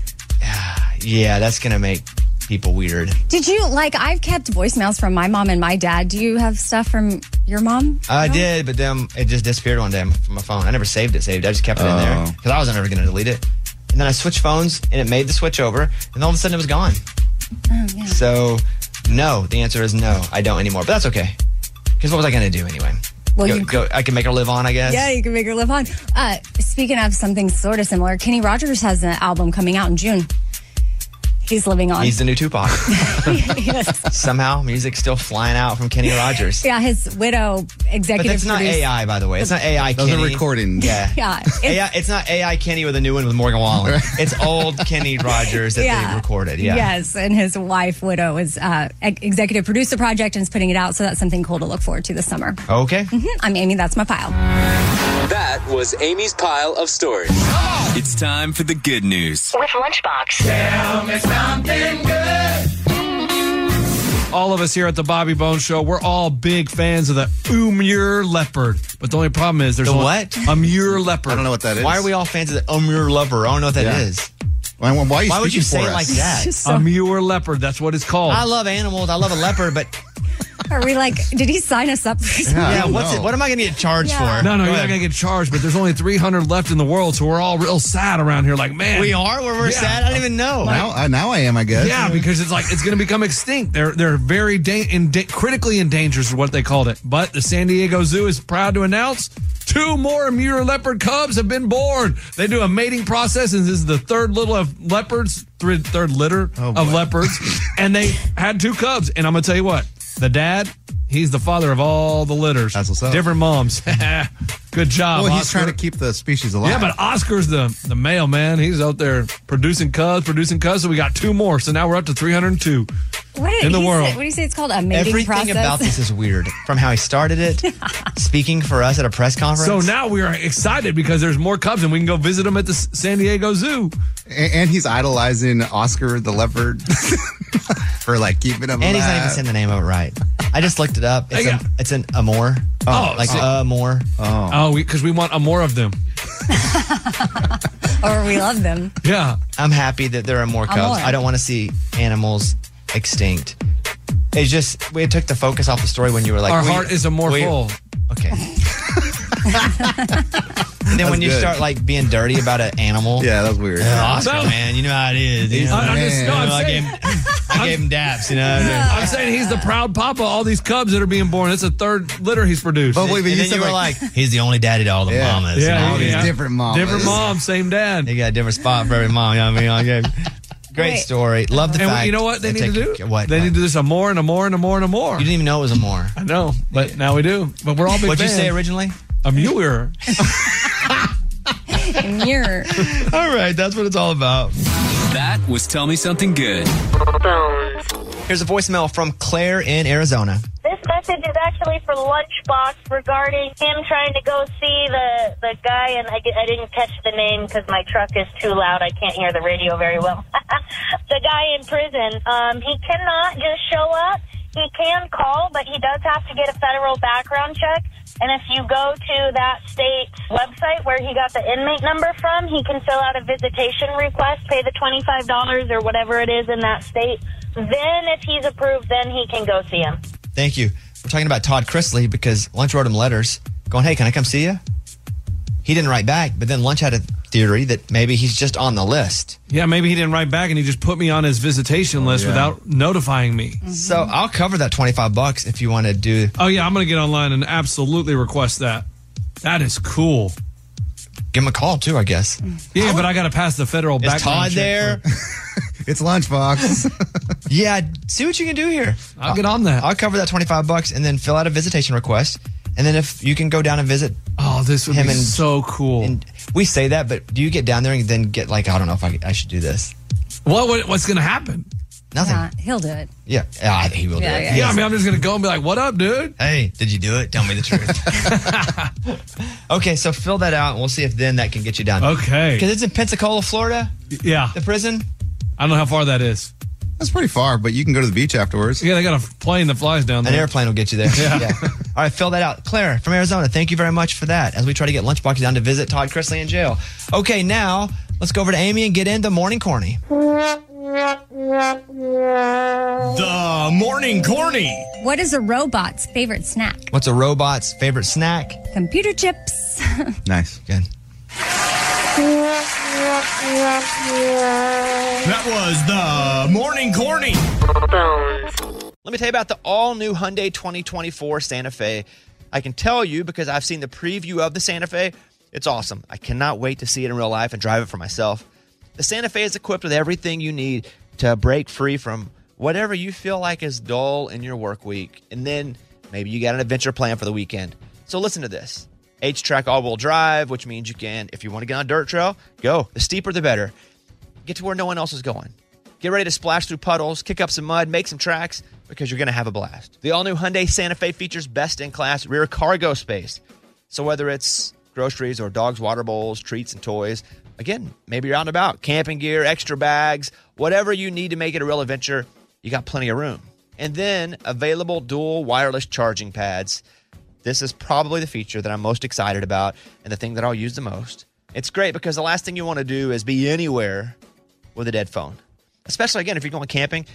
yeah, that's gonna make people weird. Did you, like, I've kept voicemails from my mom and my dad. Do you have stuff from your mom? I No? did, but then it just disappeared one day from my phone. I never saved it. Saved. I just kept it in there Oh. because I wasn't ever gonna delete it. And then I switched phones, and it made the switch over, and all of a sudden it was gone. Oh, yeah. So, no. The answer is no. I don't anymore. But that's okay. Because what was I going to do anyway? Well, go, you- go, I can make her live on, I guess. Yeah, you can make her live on. Uh, speaking of something sort of similar, Kenny Rogers has an album coming out in June. He's living on. He's the new Tupac. Yes. Somehow, music's still flying out from Kenny Rogers. Yeah, his widow executive But that's not producer- A I, by the way. It's not A I Those Kenny. are recordings. Yeah. Yeah, it's- A I, it's not A I Kenny with a new one with Morgan Wallen. It's old Kenny Rogers that Yeah. they recorded. Yeah. Yes, and his wife, Widow, is uh, ex- executive producer project and is putting it out, so that's something cool to look forward to this summer. Okay. Mhm. I'm Amy, that's my pile. That was Amy's pile of stories. It's time for the good news. With Lunchbox. Tell me something good. All of us here at the Bobby Bones Show, we're all big fans of the Umur leopard. But the only problem is there's The one- what? Umur leopard. I don't know what that is. Why are we all fans of the Umur Lover? I don't know what that Yeah. is. Why, why, are you Why would you speaking say for it like us? that? So- Umur leopard. That's what it's called. I love animals. I love a leopard, but Are we like, did he sign us up for something? Yeah, what's it? What am I going to get charged Yeah. for? No, no, Go you're ahead. not going to get charged, but there's only three hundred left in the world, so we're all real sad around here. Like, man. We are? Where we're Yeah. sad? I don't even know. Now, uh, now I am, I guess. Yeah, because it's like it's going to become extinct. They're they're very da- in da- critically endangered is what they called it. But the San Diego Zoo is proud to announce two more Muir leopard cubs have been born. They do a mating process, and this is the third little of leopards, third, third litter Oh, of boy. leopards, and they had two cubs. And I'm going to tell you what, the dad, he's the father of all the litters. That's what's up. Different moms. Good job, Well, he's Oscar. trying to keep the species alive. Yeah, but Oscar's the, the male, man. He's out there producing cubs, producing cubs. So we got two more. So now we're up to three hundred two What did in the he world. Say, what do you say it's called? A mating Everything process? about this is weird. From how he started it, speaking for us at a press conference. So now we are excited because there's more cubs and we can go visit them at the S- San Diego Zoo. and, and he's idolizing Oscar the leopard for like keeping him and he's not even alive. saying the name of it right. I just looked it up. It's, Hey, a, it's an Amor. Oh, like see- uh, more. Oh. Oh, because we, we want uh, more of them. Or we love them. Yeah. I'm happy that there are more cubs. Amor. I don't want to see animals extinct. It's just we took the focus off the story when you were like, Our we- heart is a more we- full. Okay. And then when you good. start like being dirty about an animal, Yeah, that was weird. uh, Oscar, No. man, you know how it is. You know? I, I'm just, no, I'm I saying, gave, I gave him daps, you know. I'm saying he's the proud papa of all these cubs that are being born. It's a third litter he's produced. But wait, but and you then said you were like, like, he's the only daddy to all the Yeah. mamas. Yeah, and all all these these yeah. different moms. Different mom, same dad. They got a different spot for every mom. You know what I mean? I gave, great Wait. story. Love the And fact. you know what they that need to take- do? What? They what? need to do this a more and a more and a more and a more. You didn't even know it was a more. I know, but now we do. But we're all big What'd you fans. say originally? A Muir. Mirror. All right, that's what it's all about. That was Tell Me Something Good. Here's a voicemail from Claire in Arizona. This message is actually for Lunchbox regarding him trying to go see the, the guy, and I, di- I didn't catch the name because my truck is too loud. I can't hear the radio very well. The guy in prison, um, he cannot just show up. He can call, but he does have to get a federal background check. And if you go to that state's website where he got the inmate number from, he can fill out a visitation request, pay the twenty-five dollars or whatever it is in that state. Then if he's approved, then he can go see him. Thank you. We're talking about Todd Chrisley because Lunch wrote him letters going, hey, can I come see you? He didn't write back, but then Lunch had a theory that maybe he's just on the list. Yeah, maybe he didn't write back and he just put me on his visitation list yeah. without notifying me. So I'll cover that twenty-five bucks if you want to do. Oh, yeah, I'm going to get online and absolutely request that. That is cool. Give him a call too, I guess. Yeah, but I got to pass the federal Is background Todd check there? first. it's Lunchbox. Yeah, see what you can do here. I'll get on that. I'll cover that twenty-five bucks and then fill out a visitation request. And then if you can go down and visit Oh, this would him be and so cool. And we say that, but do you get down there and then get like, I don't know if I, I should do this? What, what what's going to happen? Nothing. Nah, he'll do it. Yeah, yeah, he will Yeah, do it. yeah. Yeah, I mean, I'm just going to go and be like, what up, dude? Hey, did you do it? Tell me the truth. Okay, so fill that out and we'll see if then that can get you down. Okay. Because it's in Pensacola, Florida, Yeah. the prison. I don't know how far that is. That's pretty far, but you can go to the beach afterwards. Yeah, they got a plane that flies down An there. airplane will get you there. Yeah. All right, fill that out. Claire from Arizona, thank you very much for that as we try to get Lunchbox down to visit Todd Chrisley in jail. Okay, now let's go over to Amy and get into Morning Corny. The Morning Corny. What is a robot's favorite snack? What's a robot's favorite snack? Computer chips. Nice. Good. That was the Morning Corny. Let me tell you about the all-new Hyundai twenty twenty-four Santa Fe. I can tell you because I've seen the preview of the Santa Fe. It's awesome. I cannot wait to see it in real life and drive it for myself. The Santa Fe is equipped with everything you need to break free from whatever you feel like is dull in your work week. And then maybe you got an adventure plan for the weekend. So listen to this. H-Track all-wheel drive, which means you can, if you want to get on a dirt trail, go. The steeper, the better. Get to where no one else is going. Get ready to splash through puddles, kick up some mud, make some tracks, because you're going to have a blast. The all-new Hyundai Santa Fe features best-in-class rear cargo space. So whether it's groceries or dogs' water bowls, treats, and toys, again, maybe you're out and about, camping gear, extra bags, whatever you need to make it a real adventure, you got plenty of room. And then available dual wireless charging pads. This is probably the feature that I'm most excited about and the thing that I'll use the most. It's great because the last thing you want to do is be anywhere with a dead phone. Especially, again, if you're going camping,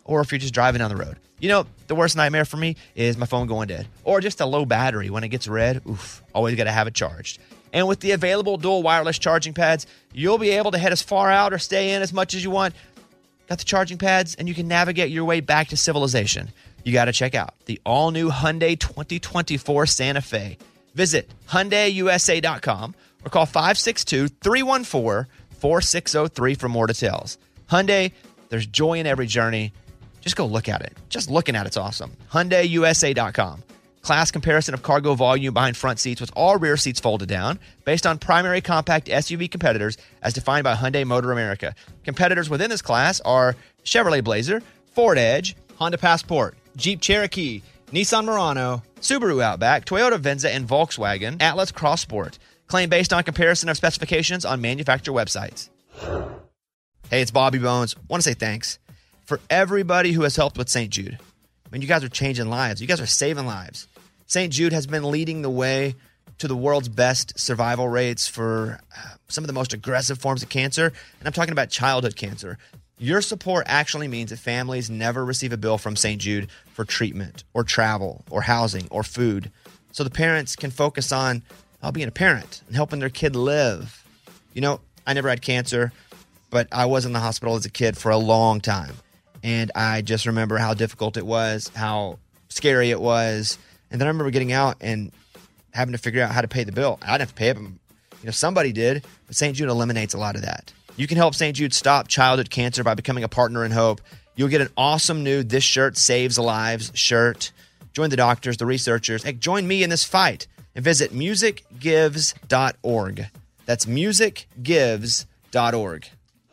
or if you're just driving down the road. You know, the worst nightmare for me is my phone going dead or just a low battery when it gets red. Oof, always got to have it charged. And with the available dual wireless charging pads, you'll be able to head as far out or stay in as much as you want. Got the charging pads, and you can navigate your way back to civilization. You got to check out the all-new Hyundai twenty twenty-four Santa Fe. Visit Hyundai U S A dot com or call five six two, three one four, four six zero three for more details. Hyundai, there's joy in every journey. Just go look at it. Just looking at it's awesome. Hyundai U S A dot com. Class comparison of cargo volume behind front seats with all rear seats folded down based on primary compact S U V competitors as defined by Hyundai Motor America. Competitors within this class are Chevrolet Blazer, Ford Edge, Honda Passport, Jeep Cherokee, Nissan Murano, Subaru Outback, Toyota Venza, and Volkswagen Atlas Cross Sport. Claim based on comparison of specifications on manufacturer websites. Hey, it's Bobby Bones. Want to say thanks for everybody who has helped with Saint Jude. I mean, you guys are changing lives. You guys are saving lives. Saint Jude has been leading the way to the world's best survival rates for uh, some of the most aggressive forms of cancer, and I'm talking about childhood cancer. Your support actually means that families never receive a bill from Saint Jude for treatment or travel or housing or food, so the parents can focus on uh, being a parent and helping their kid live. You know, I never had cancer, but I was in the hospital as a kid for a long time, and I just remember how difficult it was, how scary it was. And then I remember getting out and having to figure out how to pay the bill. I didn't have to pay it, but you know, somebody did. But Saint Jude eliminates a lot of that. You can help Saint Jude stop childhood cancer by becoming a partner in hope. You'll get an awesome new This Shirt Saves Lives shirt. Join the doctors, the researchers. Hey, join me in this fight and visit music gives dot org. That's music gives dot org.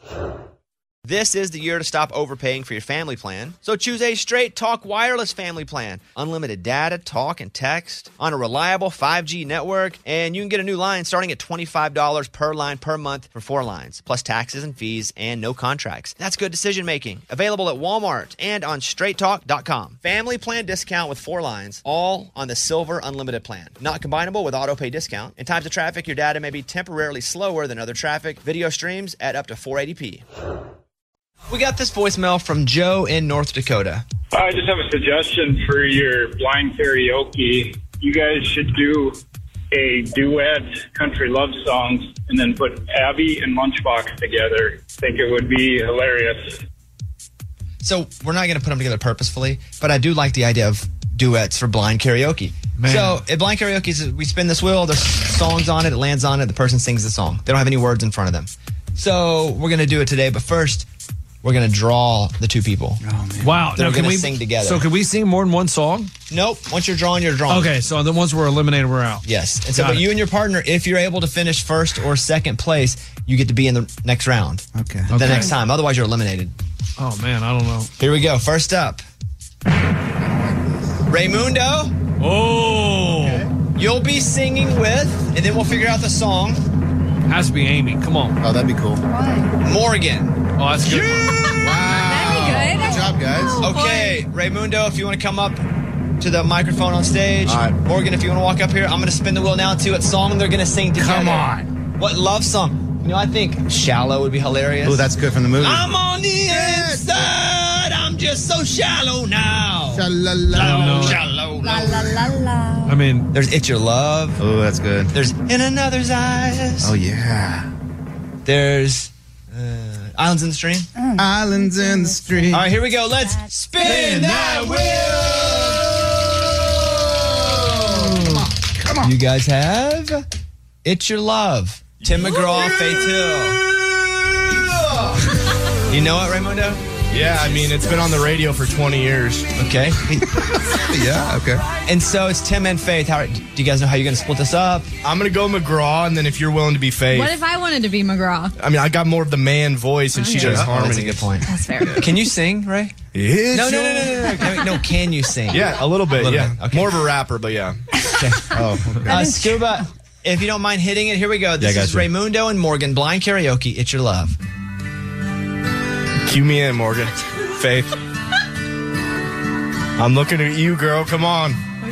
This is the year to stop overpaying for your family plan. So choose a Straight Talk Wireless family plan. Unlimited data, talk, and text on a reliable five G network. And you can get a new line starting at twenty-five dollars per line per month for four lines, plus taxes and fees and no contracts. That's good decision making. Available at Walmart and on straight talk dot com. Family plan discount with four lines, all on the Silver Unlimited plan. Not combinable with auto pay discount. In times of traffic, your data may be temporarily slower than other traffic. Video streams at up to four eighty p. We got this voicemail from Joe in North Dakota. I just have a suggestion for your blind karaoke. You guys should do a duet country love songs and then put Abby and Lunchbox together. I think it would be hilarious. So we're not going to put them together purposefully, but I do like the idea of duets for blind karaoke. Man. So at blind karaoke, is we spin this wheel, there's songs on it, it lands on it, the person sings the song. They don't have any words in front of them. So we're going to do it today, but first we're going to draw the two people. Oh, man. Wow. They're now, going can to we sing together. So can we sing more than one song? Nope. Once you're drawn, you're drawn. Okay, so then once we're eliminated, we're out. Yes. And so Got but it. you and your partner, if you're able to finish first or second place, you get to be in the next round. Okay. The Okay. next time. Otherwise, you're eliminated. Oh, man, I don't know. Here we go. First up. Raymundo. Oh. Okay. You'll be singing with, and then we'll figure out the song. Has to be Amy. Come on. Oh, that'd be cool. Morgan. Oh, that's good. That'd be good. Good job, guys. Okay, Raymundo, if you want to come up to the microphone on stage. All right. Morgan, if you want to walk up here, I'm going to spin the wheel now and see what song they're going to sing together. Come on. What love song? You know, I think Shallow would be hilarious. Oh, that's good from the movie. I'm on the inside. I'm just so shallow now. Shallow. Shallow. La la la la. I mean, There's It's Your Love. Oh, that's good. There's In Another's Eyes. Oh, yeah. There's uh, Islands in the Stream. Islands in the stream. All right, here we go. Let's spin that wheel. Come on. Come on. You guys have It's Your Love. Tim McGraw, Faith Hill. You know it, Raymundo? Yeah, I mean, it's been on the radio for twenty years. Okay. Yeah, okay. And so it's Tim and Faith. How, do you guys know how you're going to split this up? I'm going to go McGraw, and then if you're willing to be Faith. What if I wanted to be McGraw? I mean, I got more of the man voice, and she Okay. does Oh, harmony. that's a good point. That's fair. Can you sing, Ray? It's No, no, no, your- no, no, no. Can, no, can you sing? Yeah, a little bit, A little yeah. bit, okay. More of a rapper, but yeah. Okay. Oh, okay. Uh, Scuba, if you don't mind hitting it, here we go. This Yeah, is gotcha. Raymundo and Morgan, Blind Karaoke, It's Your Love. Cue me in, Morgan. Faith. I'm looking at you, girl. Come on.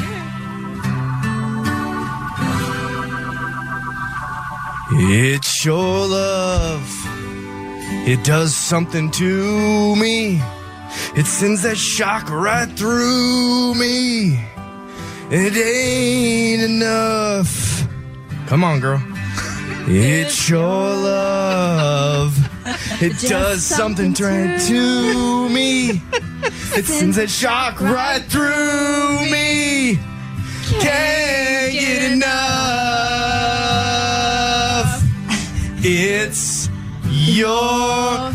It's your love. It does something to me. It sends that shock right through me. It ain't enough. Come on, girl. It's your love. It Just does something right to me. It sends that shock right through me. Can't get enough. It's your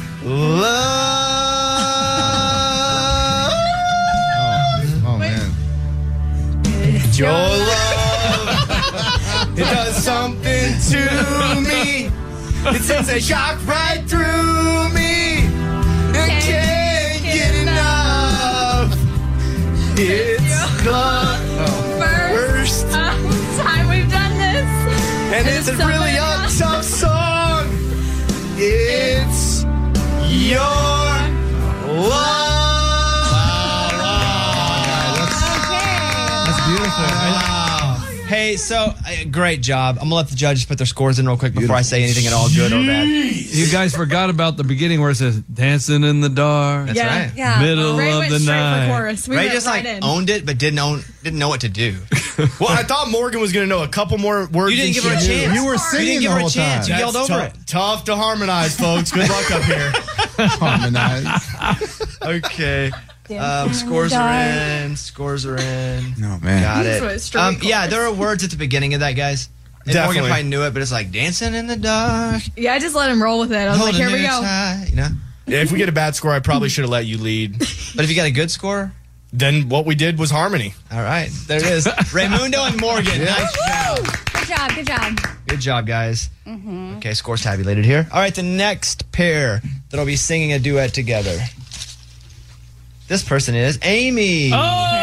love. Oh, man. It's your love. It does something to me. It sends a shock right through me. I can't get enough. It's the First time we've done this. and it's a really a tough song. It's your love. That's beautiful. Hey, so uh, great job. I'm gonna let the judges put their scores in real quick before I say anything at all good or bad. You guys forgot about the beginning where it says "dancing in the dark." That's Yeah, right. yeah. Middle Ray of went the straight for night. chorus. We Ray went just right like in. owned it, but didn't own, didn't know what to do. Well, I thought Morgan was going to know a couple more words. You didn't than give her a she knew. chance. You were You singing didn't give the her a whole chance. You time. yelled That's over tough, it. tough to harmonize, folks. Good luck up here. Harmonize. Okay. Um, scores are in. Scores are in. No, man. Got This was it. straight Um, yeah, chorus. there are words at the beginning of that, guys. And Definitely. Morgan probably knew it, but it's like dancing in the dark. Yeah, I just let him roll with it. I was like, holding here we it go. tight, you know? Yeah, if we get a bad score, I probably should have let you lead. But if you got a good score, Then what we did was harmony. all right. There it is. Raymundo and Morgan. Nice job. Good job. Good job. Good job, guys. Okay, scores tabulated here. All right, the next pair that'll be singing a duet together. This person is Amy. Oh!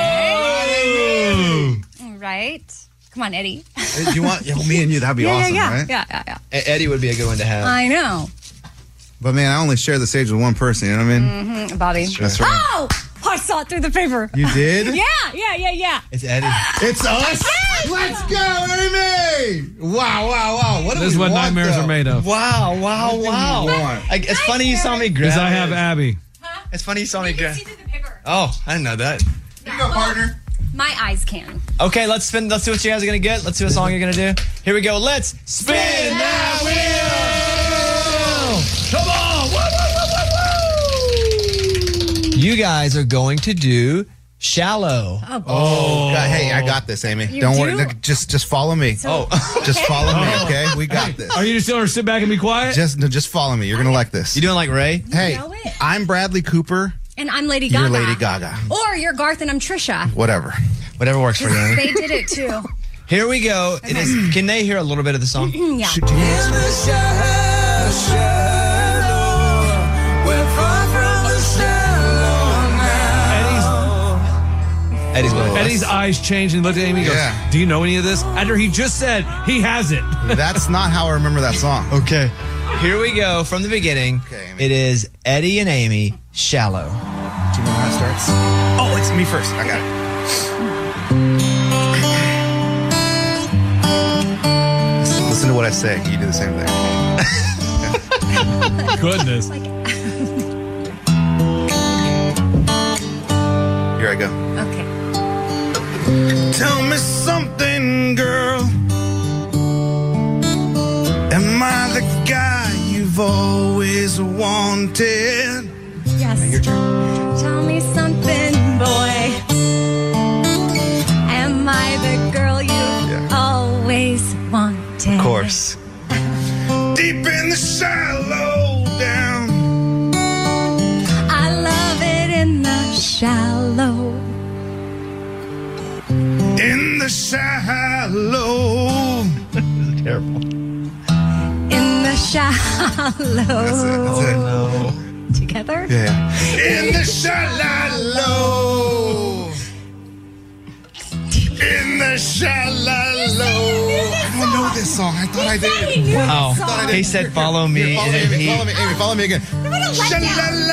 All right. Come on, Eddie. Hey, do you want yeah, me and you? That'd be yeah, awesome, yeah, yeah, right? yeah, yeah, yeah. E- Eddie would be a good one to have. I know. But man, I only share the stage with one person. You know what I mean? hmm Bobby. That's right. Oh, I saw it through the paper. You did? Yeah, yeah, yeah, yeah. It's Eddie. It's us. Let's go, Amy! Wow, wow, wow! What do This is we what want, nightmares though? are made of. Wow, wow, What do we wow. want? I, it's funny you saw me grab Because I have it. Abby. It's funny you saw me grab. See through the paper. Oh, I didn't know that. Here you go, partner. My eyes can. Okay, let's spin. Let's see what you guys are gonna get. Let's see what song you're gonna do. Here we go. Let's spin that wheel. Come on. Woo, woo, woo, woo, woo. You guys are going to do "Shallow." Oh, Oh, God, hey, I got this, Amy. You Don't do? worry. Look, Just, just follow me. So- Oh, Just follow me, okay? We got this. Are you just going to sit back and be quiet? Just, no, just follow me. You're gonna like this. you doing like Ray? Hey, know it. I'm Bradley Cooper. and I'm Lady Gaga. You're Lady Gaga. Or you're Garth and I'm Trisha. Whatever. Whatever works for you. Amy. They did it too. Here we go. It is. Can they hear a little bit of the song? yeah. Should do this. Eddie's going. Eddie's eyes changed and looked at Amy and goes, Yeah. do you know any of this? After he just said he has it. That's not how I remember that song. Okay. Here we go from the beginning. Okay, Amy. It is Eddie and Amy, "Shallow." Do you know how it starts? Oh, it's me first. I got it. Listen to what I say. You do the same thing. Goodness. Here I go. Okay. Tell me something, girl. Am I the guy you've always wanted? Yes. Your turn. Tell me something, boy. Am I the girl you Yeah. always wanted? Of course. Deep in the shallow down. I love it in the shallow. In the shallow. Terrible. In the shallow. That's it. That's it. Together? Yeah. In the shallow. In the shallow. I don't know this song. I thought I He said he did. knew Wow. that song. He said, "Follow me," Here, follow and me, then Amy. he. Follow me, Amy. Follow me again. I don't like that.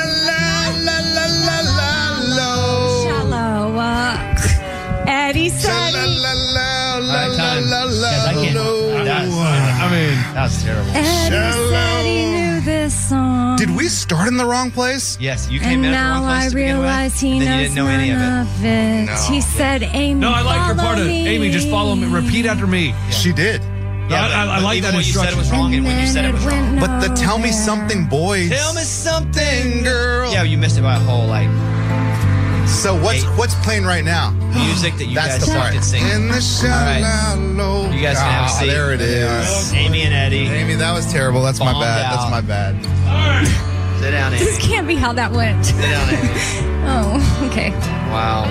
Shallow. Shallow. Uh, Eddie said he- All right, time. Guys, I can't. That's, I mean, that's terrible. Eddie said he knew this song. Did we start in the wrong place? Yes, you came And in at the now wrong place I to begin with. realize he and then you knows didn't know any of none it. of it. No. He said, Amy, No, I like your part of it. follow Amy, just follow me. Repeat after me. She did. No, I, I, I like even that when you said it instruction. was wrong, and when you said it was wrong. But the tell me something, boys. Tell me something, girl. Yeah, you missed it by a whole like So what's Eight. what's playing right now? music that you That's guys the part. sucked at singing. In the right. shallow. You guys can have a Ah, seat. there it is. Amy and Eddie. Amy, that was terrible. That's my Bombed bad. out. That's my bad. Sit down, Amy. This can't be how that went. Sit down, Amy. Oh, okay. Wow.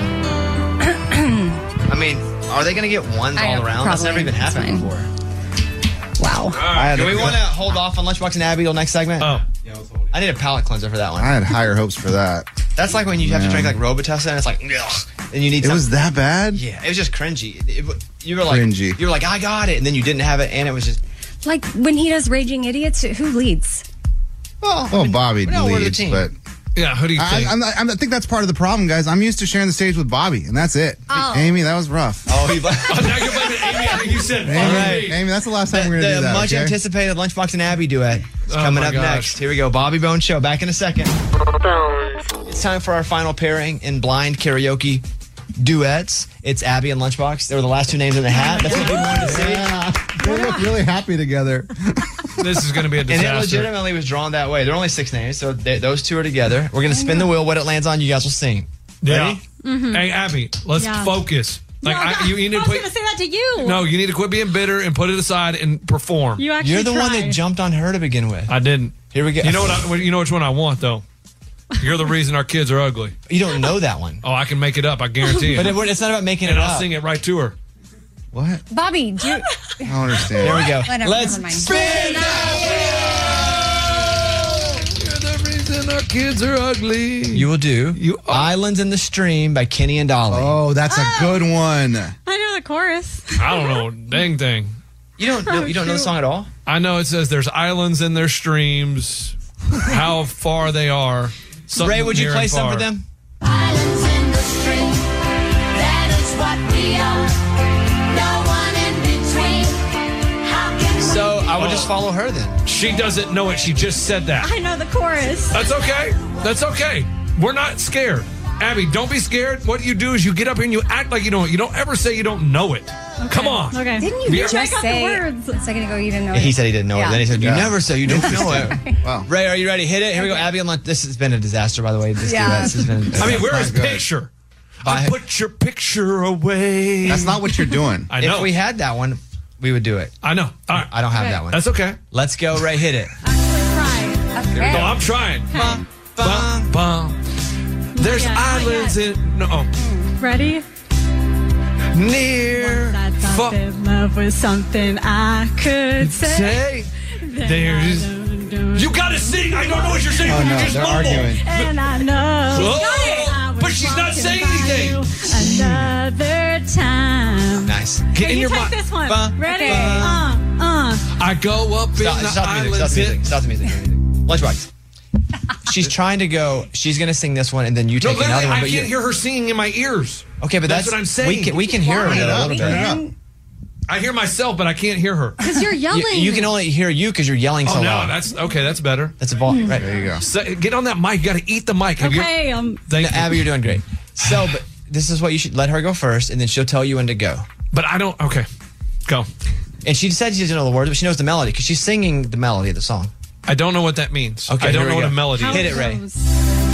I mean, are they going to get ones I all know, around? That's never probably. even It's happened fine. before. Wow. I had Do a- we want to hold off on Lunchbox and Abby till next segment? Oh. I need a palate cleanser for that one. I had higher hopes for that. That's like when you have to Man. drink like Robitussin and it's like, ugh, and you need It some- was that bad? Yeah, it was just cringy. It- it- you were like, Cringy. you were like, I got it, and then you didn't have it, and it was just, Like when he does Raging Idiots, who leads? well, Well, Bobby we're not worth the leads, team. but Yeah, who do you I, think? I'm not, I'm, I think that's part of the problem, guys. I'm used to sharing the stage with Bobby, and that's it. Oh. Amy, that was rough. oh, he, oh, now you're blaming Amy after you said Amy, all right. Amy, that's the last time the, we're gonna the do that. much okay? anticipated Lunchbox and Abby duet is Oh coming my up gosh. next. Here we go, Bobby Bone Show. Back in a second. It's time for our final pairing in blind karaoke duets. It's Abby and Lunchbox. They were the last two names in the hat. That's what we wanted to see. Yeah, they look really happy together. This is going to be a And it disaster. legitimately was drawn that way. There are only six names, so they, those two are together. We're going to spin the wheel. What it lands on, you guys will sing. Yeah. Ready? Hey, Abby, let's Yeah. focus. Like No, I, that- you, you need I to was put. going to say that to you. No, you need to quit being bitter and put it aside and perform. You actually You're the one tried. that jumped on her to begin with. I didn't. Here we go. You know what? I, you know which one I want though. You're the reason our kids are ugly. You don't know that one. Oh, I can make it up. I guarantee it. But it, it's not about making and it I'll up. sing it right to her. What? Bobby, do you, I don't understand. There we go. Whatever, Let's never mind. spin You're the reason our kids are ugly. You will do You are- Islands in the Stream by Kenny and Dolly. Oh, that's a good one. I know the chorus. I don't know. Dang thing. You don't know, you don't know the song at all? I know it says there's islands in their streams. How far they are. Something Ray, would you near play and some far. for them? Islands in the stream, that is what we are. No one in between. How can we? So I would Oh. just follow her then. She doesn't know it. She just said that. I know the chorus. That's okay. That's okay. We're not scared. Abby, don't be scared. What you do is you get up here and you act like you don't. You don't ever say you don't know it. Come on. Okay. didn't you Yeah. just Check out the say words. a second ago you didn't know He it? said he didn't know Yeah. it. Then he said, you Yeah. never say you don't know it. Wow. Ray, are you ready? Hit it. Here we go. Abby and Lunch. This has been a disaster, by the way. This Yeah. duet. This has been. I mean, where is not good. picture? Bye. I put your picture away. That's not what you're doing. I know. If we had that one, we would do it. I know. All right. I don't have Okay. that one. That's okay. Let's go, Ray. Hit it. Try. Okay. No, I'm trying. Bum, bum, bum. There's yet, not islands yet. in no oh, Ready? near. I thought Fu- that love was something I could say. say there's. You gotta sing. I don't know what you're saying. Oh, you no, just they're mumble. arguing. And I know. Oh, I was but she's not walking saying by anything. you Another time. Nice. Get Okay, in you your take mind. this one. Ba- Ready? ba- Uh, uh. I go up Stop, in the stop the music. Stop islands. the in- music. Stop the music. Stop the music. Lunchbox. She's trying to go. She's going to sing this one, and then you No, take literally, another one. I But can't you, hear her singing in my ears. okay, but That's that's, what I'm saying. We can, we can hear her Turn it a up. little Turn bit. it up. I hear myself, but I can't hear her. Because you're yelling. You, you can only hear you because you're yelling so Oh no, loud. that's okay. That's better. That's a vol- right. There you go. So, get on that mic. You got to eat the mic. Have you- Okay, um, Thank No, you. Abby, you're doing great. So, but this is what you should let her go first, and then she'll tell you when to go. But I don't. Okay, go. And she said she doesn't know the words, but she knows the melody because she's singing the melody of the song. I don't know what that means. Okay, I don't here know we what go. a melody Hit is. it, Ray. goes.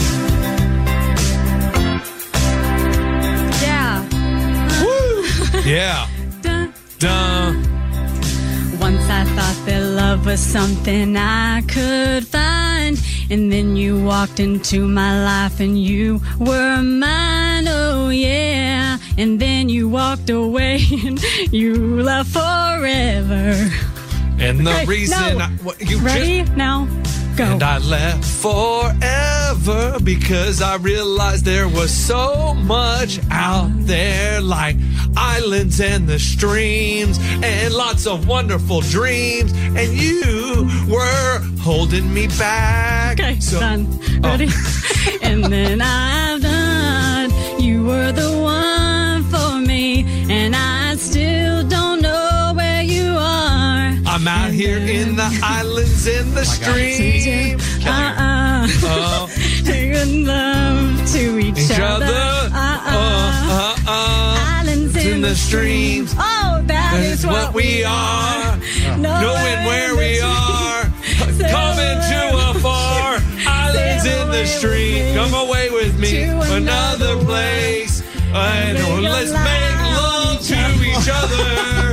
Yeah. Yeah. Dun. Dun. Once I thought that love was something I could find, and then you walked into my life and you were mine, oh yeah. And then you walked away and you left forever. And the Okay, reason no. I, what, you Ready? just Now, go. and I left forever because I realized there was so much out there, like islands and the streams and lots of wonderful dreams, and you were holding me back. Okay, So- done. Oh. Ready? And then I've done. You were the one for me, and I still don't know where you are. I'm I'm out here in the islands in the stream. Uh-uh. Oh. Taking love to each, Each other. other. Uh-uh. Uh, uh, uh. Islands in, in the streams. Oh, that That is what we are. Knowing where we are. Coming to afar. Islands in the stream. Come away with me. To Another place. I know. Let's make love to each other.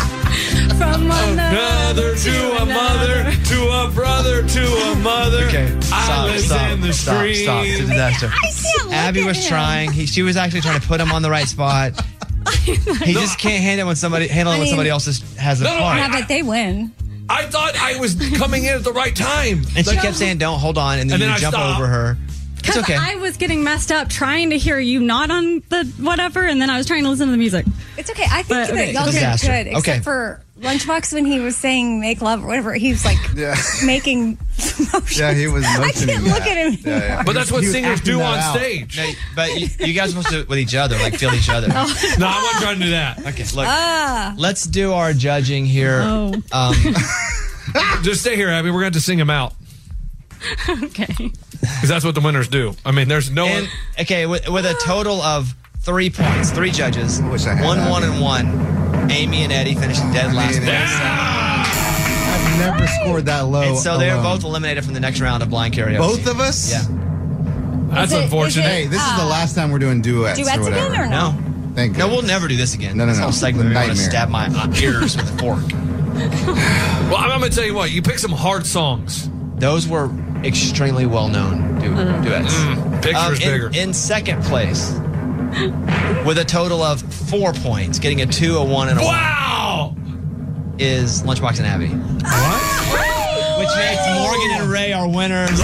From Another to a mother, to a brother, to a mother. Okay, stop, Islands stop, in the stop, stream. stop. It's a disaster. Abby at was him. trying. He, she was actually trying to put him on the right spot. He just can't handle it when somebody handle it I when mean- somebody else is, has a No, no, part. Yeah, but they win. I thought I was coming in at the right time. And she kept saying, "Don't hold on," and then And you then I jump stopped. over her. It's Because okay. I was getting messed up trying to hear you not on the whatever, and then I was trying to listen to the music. It's okay. I think But, that okay. y'all did Disaster. good, except Okay. for Lunchbox when he was saying "make love" or whatever. He was like Yeah. making motions. Yeah, he was I motioning can't look that. at him Yeah, anymore. yeah. But that's what He was singers acting do that on out. stage. No, but you, you guys are supposed to do it with each other, like feel each other. No, I wasn't trying to do that. Okay, look. Ah. Let's do our judging here. Oh. Um, Just stay here, Abby. We're going to sing them out. Okay. Because that's what the winners do. I mean, there's no and, one. okay, with, with a total of three points, three judges, wish I had one, that. one, and one. Amy and Eddie finishing dead last. mean, place. I've never scored that low. And so they're alone. both eliminated from the next round of blind karaoke. Both of us? Yeah. That's Is it- unfortunate. is Hey, this is Uh, the last time we're doing duets, duets or whatever. again or no? No. Thank No, you. we'll never do this again. No, no, this no. whole segment, It's a we're going to nightmare. stab my ears with a fork. Well, I'm going to tell you what. You pick some hard songs. Those were extremely well-known du- duets. Mm, picture Um, is in, bigger. in second place, with a total of four points, getting a two, a one, and a Wow! one, is Lunchbox and Abby. What? Which makes Morgan and Ray our winners.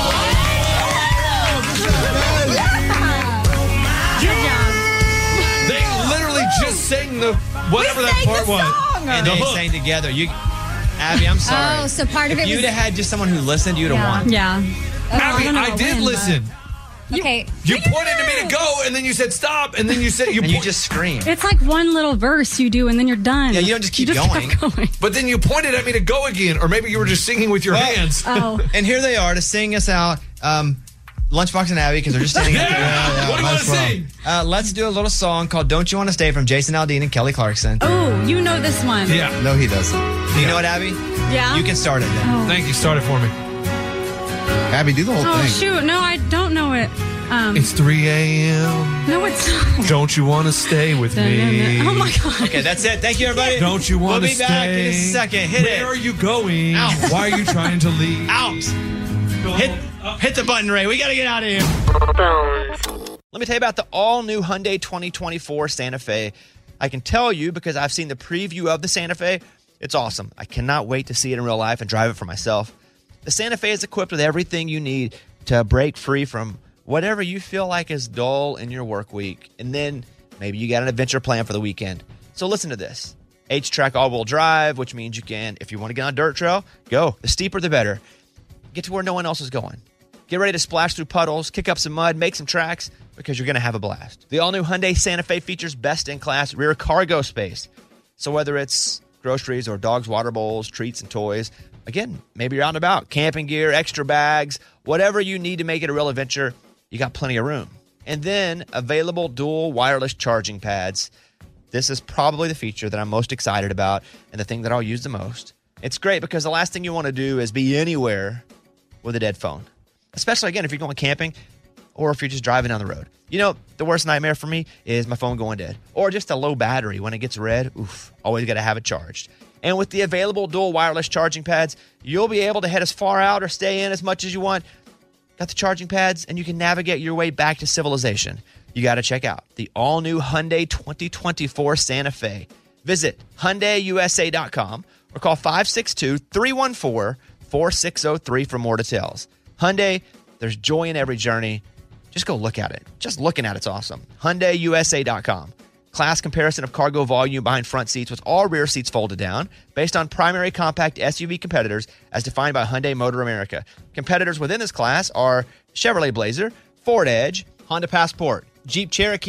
They literally just sang the whatever that sang part the was. song. And The they hook. sang together. You, Abby, I'm sorry. Oh, so part of if it you'd was- have had just someone who listened, you'd have Yeah. won. Yeah. Abby, don't know I about did when, listen. Okay. You pointed to me to go, and then you said stop, and then you said you. And you point- just screamed. It's like one little verse you do, and then you're done. Yeah, you don't just keep kept going. going. But then you pointed at me to go again, or maybe you were just singing with your Well- hands. Oh. And here they are to sing us out. Um, Lunchbox and Abby, because they're just standing Yeah! up there. yeah, what do you might want as to well. sing? Uh, let's do a little song called Don't You Want to Stay from Jason Aldean and Kelly Clarkson. Oh, you know this one. Yeah. No, he doesn't. Do you know it, Abby? Yeah. You can start it then. Oh. Thank you. Start it for me. Abby, do the whole Oh thing. shoot! No, I don't know it. Um, It's three a.m. no, it's not. Don't you want to stay with me? Oh my god! Okay, that's it. Thank you, everybody. Don't you want We'll to be stay? back in a second. Hit Where it. are you going? Out. Why are you trying to leave? Out. Hit, hit the button, Ray. We got to get out of here. Let me tell you about the all-new Hyundai twenty twenty-four Santa Fe. I can tell you because I've seen the preview of the Santa Fe. It's awesome. I cannot wait to see it in real life and drive it for myself. The Santa Fe is equipped with everything you need to break free from whatever you feel like is dull in your work week. And then maybe you got an adventure plan for the weekend. So listen to this. H-Track all-wheel drive, which means you can, if you want to get on a dirt trail, go. The steeper, the better. Get to where no one else is going. Get ready to splash through puddles, kick up some mud, make some tracks, because you're going to have a blast. The all-new Hyundai Santa Fe features best-in-class rear cargo space. So whether it's groceries or dogs' water bowls, treats, and toys, again, maybe you're out and about, camping gear, extra bags, whatever you need to make it a real adventure, you got plenty of room. And then available dual wireless charging pads. This is probably the feature that I'm most excited about and the thing that I'll use the most. It's great because the last thing you want to do is be anywhere with a dead phone, especially, again, if you're going camping or if you're just driving down the road. You know, the worst nightmare for me is my phone going dead or just a low battery. When it gets red, oof, always got to have it charged. And with the available dual wireless charging pads, you'll be able to head as far out or stay in as much as you want. Got the charging pads, and you can navigate your way back to civilization. You got to check out the all-new Hyundai twenty twenty-four Santa Fe. Visit Hyundai U S A dot com or call five six two, three one four, four six zero three for more details. Hyundai, there's joy in every journey. Just go look at it. Just looking at it's awesome. Hyundai U S A dot com. Class comparison of cargo volume behind front seats with all rear seats folded down based on primary compact S U V competitors as defined by Hyundai Motor America. Competitors within this class are Chevrolet Blazer, Ford Edge, Honda Passport, Jeep Cherokee,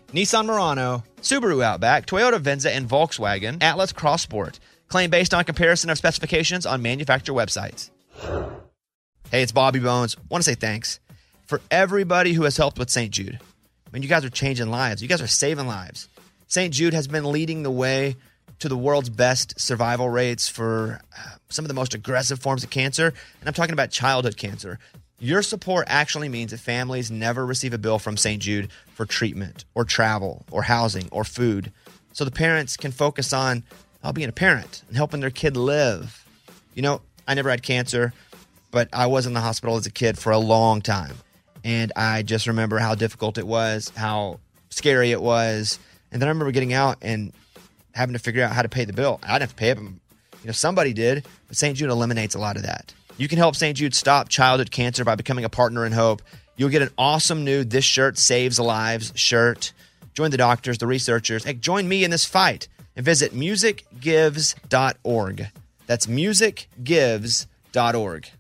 Nissan Murano, Subaru Outback, Toyota Venza, and Volkswagen Atlas Cross Sport. Claim based on comparison of specifications on manufacturer websites. Hey, it's Bobby Bones. Want to say thanks for everybody who has helped with Saint Jude. I mean, you guys are changing lives. You guys are saving lives. Saint Jude has been leading the way to the world's best survival rates for uh, some of the most aggressive forms of cancer, and I'm talking about childhood cancer. Your support actually means that families never receive a bill from Saint Jude for treatment or travel or housing or food, so the parents can focus on uh, being a parent and helping their kid live. You know, I never had cancer, but I was in the hospital as a kid for a long time, and I just remember how difficult it was, how scary it was, and then I remember getting out and having to figure out how to pay the bill. I didn't have to pay it, but you know, somebody did, but Saint Jude eliminates a lot of that. You can help Saint Jude stop childhood cancer by becoming a partner in hope. You'll get an awesome new This Shirt Saves Lives shirt. Join the doctors, the researchers. Hey, join me in this fight and visit music gives dot org. That's music gives dot org.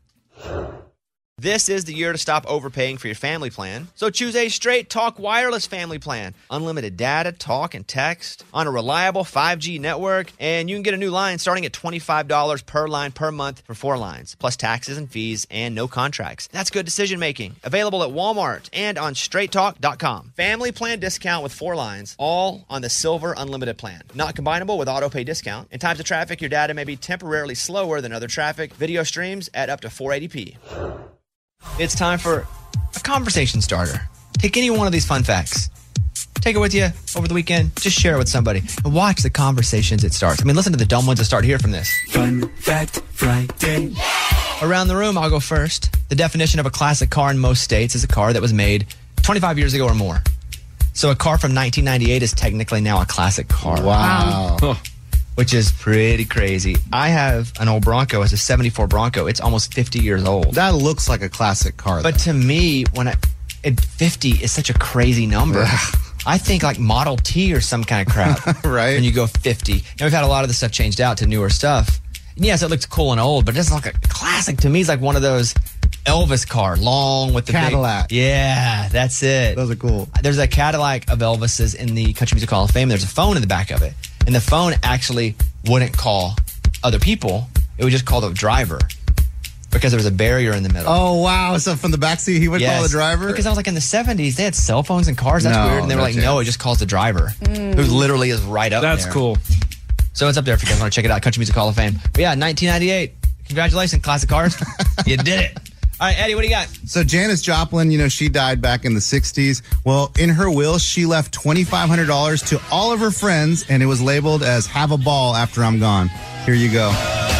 This is the year to stop overpaying for your family plan. So choose a Straight Talk Wireless family plan. Unlimited data, talk, and text on a reliable five G network. And you can get a new line starting at twenty-five dollars per line per month for four lines, plus taxes and fees and no contracts. That's good decision making. Available at Walmart and on straight talk dot com. Family plan discount with four lines, all on the Silver Unlimited plan. Not combinable with auto pay discount. In times of traffic, your data may be temporarily slower than other traffic. Video streams at up to four eighty p. It's time for a conversation starter. Take any one of these fun facts. Take it with you over the weekend. Just share it with somebody. And watch the conversations it starts. I mean, listen to the dumb ones that start here from this. Fun Fact Friday. Around the room, I'll go first. The definition of a classic car in most states is a car that was made twenty-five years ago or more. So a car from nineteen ninety-eight is technically now a classic car. Wow. Wow. Which is pretty crazy. I have an old Bronco. It's a seventy-four Bronco. It's almost fifty years old. That looks like a classic car. But to me, when I, it, fifty is such a crazy number. I think like Model T or some kind of crap. Right. When you go fifty. And we've had a lot of the stuff changed out to newer stuff. And yes, it looks cool and old, but it doesn't look like a classic. To me, it's like one of those Elvis car, long with the Cadillac. Big, yeah, that's it. Those are cool. There's a Cadillac of Elvis's in the Country Music Hall of Fame. There's a phone in the back of it. And the phone actually wouldn't call other people. It would just call the driver because there was a barrier in the middle. Oh, wow. So from the backseat, he would Yes. call the driver? Because I was like, in the seventies, they had cell phones and cars. That's No, weird. And they were no like, chance. no, it just calls the driver, Mm. who literally is right up That's there. cool. So it's up there if you guys want to check it out. Country Music Hall of Fame. But yeah, nineteen ninety-eight. Congratulations, classic cars. You did it. All right, Eddie, what do you got? So Janis Joplin, you know, she died back in the sixties. Well, in her will, she left twenty-five hundred dollars to all of her friends, and it was labeled as "Have a ball after I'm gone." Here you go.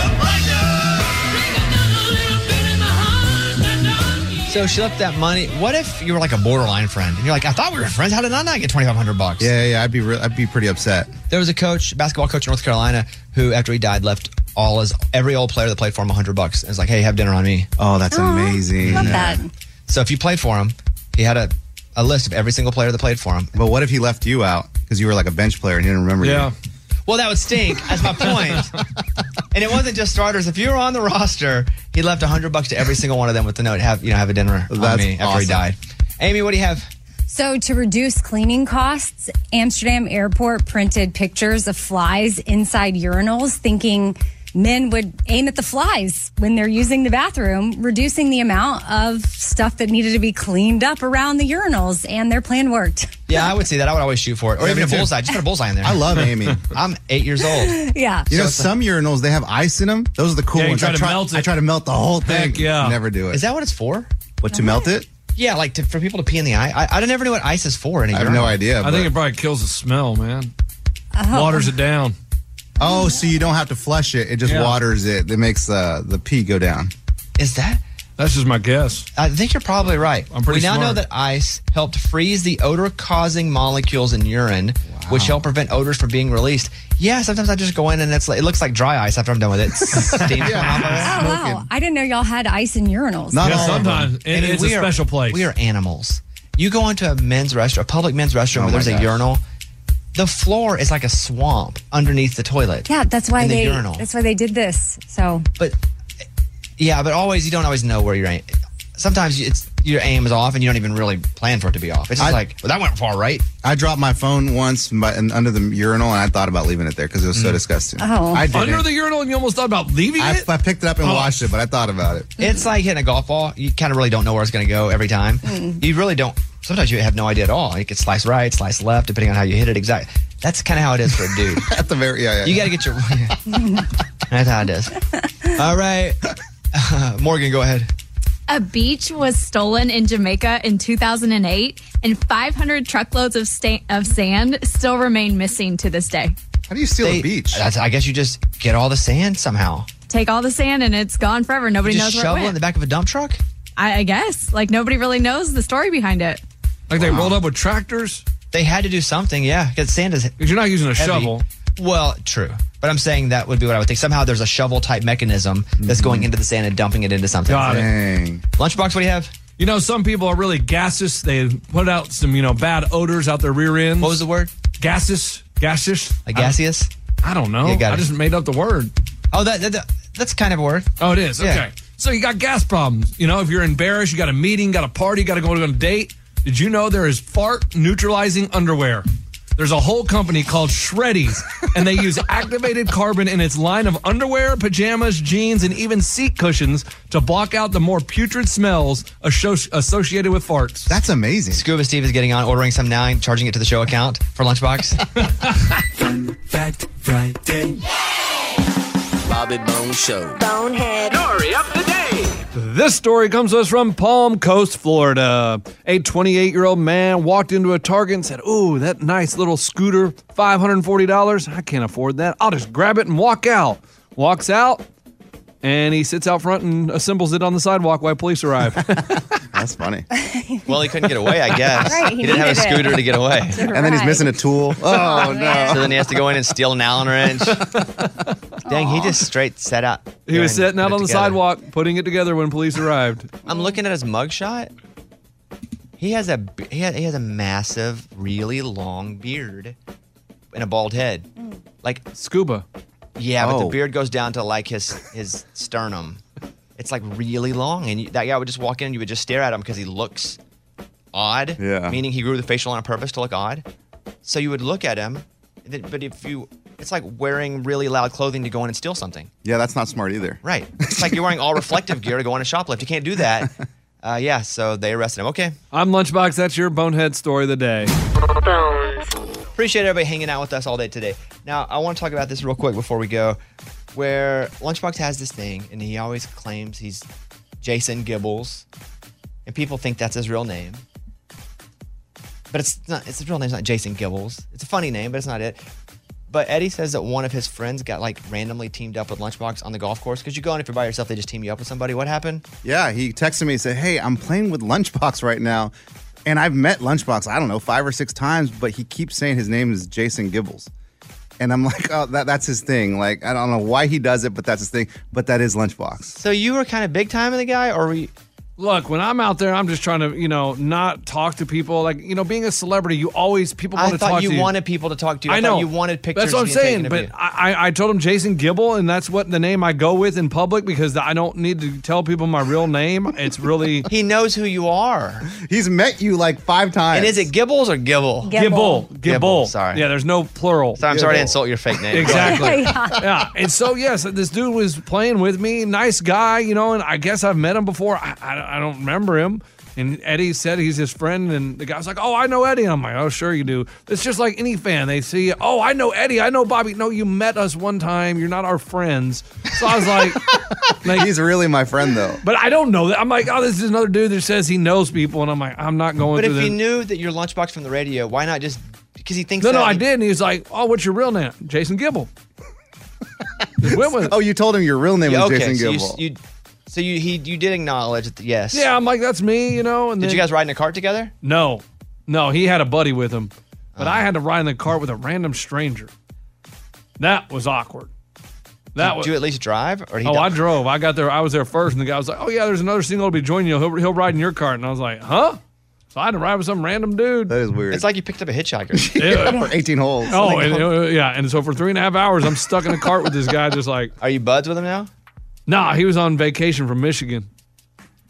So she left that money. What if you were like a borderline friend? And you're like, I thought we were friends. How did I not get twenty-five hundred bucks? Yeah, yeah, I'd be, re- I'd be pretty upset. There was a coach, basketball coach in North Carolina, who after he died left all his every old player that played for him one hundred bucks. And it's like, hey, have dinner on me. Oh, that's amazing. Love that. So if you played for him, he had a, a list of every single player that played for him. But what if he left you out because you were like a bench player and he didn't remember Yeah. you? Well, that would stink. That's my point. And it wasn't just starters. If you were on the roster, he left a hundred bucks to every single one of them with the note, "Have you know, have a dinner on That's me after he awesome. died." Amy, what do you have? So, to reduce cleaning costs, Amsterdam Airport printed pictures of flies inside urinals, thinking men would aim at the flies when they're using the bathroom, reducing the amount of stuff that needed to be cleaned up around the urinals. And their plan worked. Yeah, I would see that. I would always shoot for it. Or Yeah, even me a too. bullseye. Just put a bullseye in there. I love Amy. I'm eight years old. Yeah. You know, So it's some urinals, they have ice in them. Those are the cool Yeah, you ones. try I, to try, melt it. I try to melt the whole thing. Heck yeah. Never do it. Is that what it's for? what, to melt it? Yeah, like to, for people to pee in the eye. I, I never knew what ice is for. In a I have urinal. no idea. I but- think it probably kills the smell, man. Oh. Waters it down. Oh, so you don't have to flush it. It just Yeah. waters it. It makes uh, the pee go down. Is that? That's just my guess. I think you're probably right. I'm pretty We now smart. know that ice helped freeze the odor-causing molecules in urine, which help prevent odors from being released. Yeah, sometimes I just go in and it's like, it looks like dry ice after I'm done with it. Steam coming off of it. Oh, wow. I didn't know y'all had ice in urinals. Not Yeah, all of them. sometimes. It- I mean, it's a we are- special place. We are animals. You go into a men's restroom, a public men's restroom Oh where my there's a gosh. urinal. The floor is like a swamp underneath the toilet. Yeah, that's why in the they urinal. that's why they did this. So But yeah, but always you don't always know where you're at. Sometimes it's your aim is off and you don't even really plan for it to be off. It's just I- like, well, that went far right. I dropped my phone once by, and under the urinal, and I thought about leaving it there because it was so disgusting. Oh. I didn't. Under the urinal, and you almost thought about leaving I, it? I picked it up and Oh. washed it, but I thought about it. It's like hitting a golf ball. You kind of really don't know where it's going to go every time. You really don't. Sometimes you have no idea at all. You can slice right, slice left, depending on how you hit it. Exactly. That's kind of how it is for a dude. At the very, yeah, yeah. You got to get your. That's how it is. All right. Morgan, go ahead. A beach was stolen in Jamaica in two thousand eight, and five hundred truckloads of, sta- of sand still remain missing to this day. How do you steal They- a beach? That's, I guess you just get all the sand somehow. Take all the sand, and it's gone forever. Nobody You just knows where it shovel it in went. the back of a dump truck? I, I guess. Like, nobody really knows the story behind it. Like they rolled up with tractors? They had to do something, yeah, because sand is. Because you're not using a heavy. shovel. Well, true. But I'm saying that would be what I would think. Somehow there's a shovel type mechanism that's going into the sand and dumping it into something. Got it. Dang. Lunchbox, what do you have? You know, some people are really gaseous. They put out some, you know, bad odors out their rear ends. What was the word? Gaseous. Gaseous. Like gaseous? I don't know. Yeah, got I it. just made up the word. Oh, that, that, that that's kind of a word. Oh, it is? Yeah. Okay. So you got gas problems. You know, if you're embarrassed, you got a meeting, got a party, got to go on a date. Did you know there is fart neutralizing underwear? There's a whole company called Shreddies, and they use activated carbon in its line of underwear, pajamas, jeans, and even seat cushions to block out the more putrid smells associ- associated with farts. That's amazing. Scuba Steve is getting on, ordering some now and charging it to the show account for Lunchbox. Fact Friday. Bobby Bone Show. Bonehead. Story of the day. This story comes to us from Palm Coast, Florida. A twenty-eight-year-old man walked into a Target and said, "Ooh, that nice little scooter, five hundred forty dollars. I can't afford that. I'll just grab it and walk out." Walks out, and he sits out front and assembles it on the sidewalk while police arrive. That's funny. Well, he couldn't get away, I guess. Right, he, he didn't have a needed it. scooter to get away. And then he's missing a tool. Oh, no. So then he has to go in and steal an Allen wrench. Dang, he just straight set out. He was there and sitting out put it on the together. sidewalk, putting it together when police arrived. I'm looking at his mugshot. He has a be- he has, he has a massive, really long beard and a bald head. Like Scuba. Yeah, but Oh. the beard goes down to like his his sternum. It's like really long, and you, that guy would just walk in and you would just stare at him because he looks odd. Yeah. Meaning he grew the facial line on purpose to look odd. So you would look at him, and then- but if you, it's like wearing really loud clothing to go in and steal something. Yeah, that's not smart either. Right. It's like you're wearing all reflective gear to go in and shoplift. You can't do that. Uh, yeah, so they arrested him. Okay. I'm Lunchbox. That's your bonehead story of the day. Appreciate everybody hanging out with us all day today. Now, I want to talk about this real quick before we go, where Lunchbox has this thing, and he always claims he's Jason Gibbles, and people think that's his real name. But it's not. It's his real name's not Jason Gibbles. It's a funny name, but it's not it. But Eddie says that one of his friends got like randomly teamed up with Lunchbox on the golf course. Because you go in, if you're by yourself, they just team you up with somebody. What happened? Yeah, he texted me and said, "Hey, I'm playing with Lunchbox right now." And I've met Lunchbox, I don't know, five or six times, but he keeps saying his name is Jason Gibbles. And I'm like, oh, that, that's his thing. Like, I don't know why he does it, but that's his thing. But that is Lunchbox. So you were kind of big time in the guy, or were you? Look, when I'm out there, I'm just trying to, you know, not talk to people. Like, you know, being a celebrity, you always, people want I to thought talk you to you. wanted people to talk to you. I, I know. thought you wanted pictures. That's what I'm being saying. taken of But you. I, I- I told him Jason Gibble, and that's what the name I go with in public because I don't need to tell people my real name. It's really. He knows who you are. He's met you like five times. And is it Gibbles or Gibble? Gibble. Gibble. Sorry. Yeah, there's no plural. Sorry, I'm sorry to insult your fake name. Exactly. Yeah. Yeah. And so, yes, this dude was playing with me. Nice guy, you know, and I guess I've met him before. I, I, I don't remember him. And Eddie said he's his friend, and the guy's like, "Oh, I know Eddie." I'm like, "Oh, sure you do." It's just like any fan. They see, "Oh, I know Eddie. I know Bobby." No, you met us one time. You're not our friends. So I was like, like He's really my friend, though. but I don't know that. I'm like, "Oh, this is another dude that says he knows people," and I'm like, "I'm not going But through if he this." knew that you're Lunchbox from the radio, why not just because he thinks No, that no, I he- did. And he was like, "Oh, what's your real name?" Jason Gibble. Just went with it. Oh, you told him your real name Yeah, was okay, Jason so Gibble. you, you so you he you did acknowledge that yes. Yeah, I'm like, that's me, you know. And Did then, you guys ride in a cart together? No, no, he had a buddy with him, but Uh. I had to ride in the cart with a random stranger. That was awkward. That Did was. you at least drive, or he Oh, don't- I drove. I got there. I was there first, and the guy was like, "Oh yeah, there's another single to be joining you. He'll, he'll ride in your cart." And I was like, "Huh?" So I had to ride with some random dude. That is weird. It's like you picked up a hitchhiker. Yeah. for eighteen holes. Oh, and, uh, yeah, and so for three and a half hours, I'm stuck in a cart with this guy, just like. Are you buds with him now? Nah, he was on vacation from Michigan.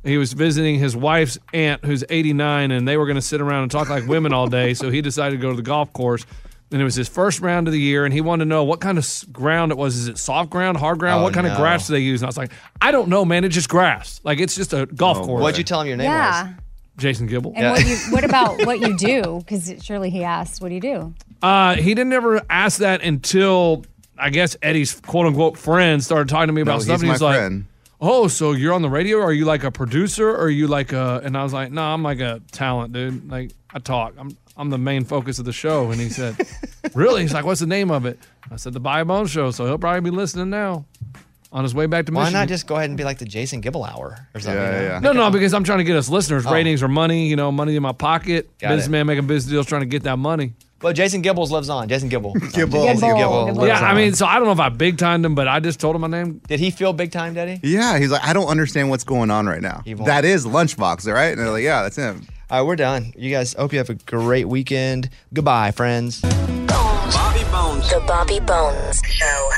he was visiting his wife's aunt who's eighty-nine, and they were going to sit around and talk like women all day, so he decided to go to the golf course. And it was his first round of the year, and he wanted to know what kind of s- ground it was. Is it soft ground, hard ground? Oh, what kind no. of grass do they use? And I was like, I don't know, man. It's just grass. Like, it's just a golf course. What'd you tell him your name Yeah. was? Jason Gibble. And what, you, what about what you do? Because surely he asked, what do you do? Uh, he didn't ever ask that until, I guess, Eddie's quote-unquote friend started talking to me about No, stuff. he's And he's my like, friend. oh, so you're on the radio? Are you like a producer? Or are you like a... And I was like, no, I'm like a talent, dude. Like, I talk. I'm I'm the main focus of the show. And he said, really? He's like, what's the name of it? I said, the Bobby Bones Show. So he'll probably be listening now on his way back to Why Michigan. not just go ahead and be like the Jason Gibble Hour or something? Yeah, you know? yeah. No, no, because I'm trying to get us listeners. Oh. Ratings or money, you know, money in my pocket. Got it. Businessman making business deals, trying to get that money. Well, Jason Gibbles lives on. Jason Gibble. Gibble. Jason Gibble. Gibble. Gibble. lives Yeah, I on. mean, so I don't know if I big timed him, but I just told him my name. Did he feel big time, Daddy? Yeah, he's like, I don't understand what's going on right now. He won't. That is Lunchbox, right? And they're like, yeah, that's him. All right, we're done. You guys, hope you have a great weekend. Goodbye, friends. Bobby Bones. The Bobby Bones Show.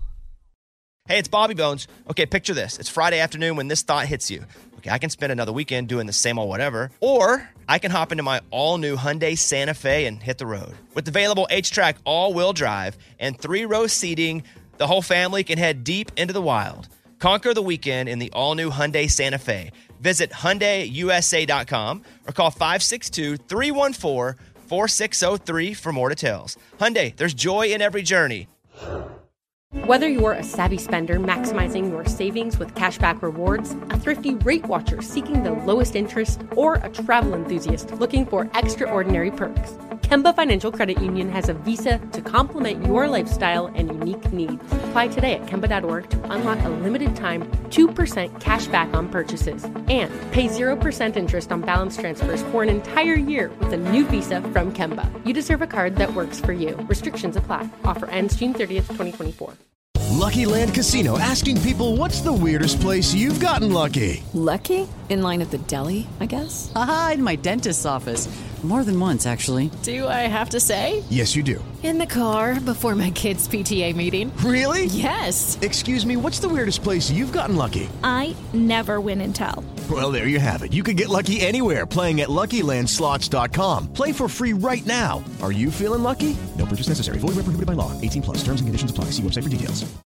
Hey, it's Bobby Bones. Okay, picture this. It's Friday afternoon when this thought hits you. Okay, I can spend another weekend doing the same old whatever, or I can hop into my all-new Hyundai Santa Fe and hit the road. With available H-Track all-wheel drive and three-row seating, the whole family can head deep into the wild. Conquer the weekend in the all-new Hyundai Santa Fe. Visit Hyundai U S A dot com or call five six two, three one four, four six zero three for more details. Hyundai, there's joy in every journey. Whether you're a savvy spender maximizing your savings with cashback rewards, a thrifty rate watcher seeking the lowest interest, or a travel enthusiast looking for extraordinary perks, Kemba Financial Credit Union has a visa to complement your lifestyle and unique needs. Apply today at Kemba dot org to unlock a limited time two percent cash back on purchases and pay zero percent interest on balance transfers for an entire year with a new visa from Kemba. You deserve a card that works for you. Restrictions apply. Offer ends June thirtieth, twenty twenty-four. Lucky Land Casino, asking people, what's the weirdest place you've gotten lucky? Lucky? In line at the deli, I guess? Aha, in my dentist's office. More than once, actually. Do I have to say? Yes, you do. In the car before my kids' P T A meeting. Really? Yes. Excuse me, what's the weirdest place you've gotten lucky? I never win and tell. Well, there you have it. You can get lucky anywhere, playing at Lucky Land Slots dot com. Play for free right now. Are you feeling lucky? No purchase necessary. Void where prohibited by law. eighteen plus. Terms and conditions apply. See website for details.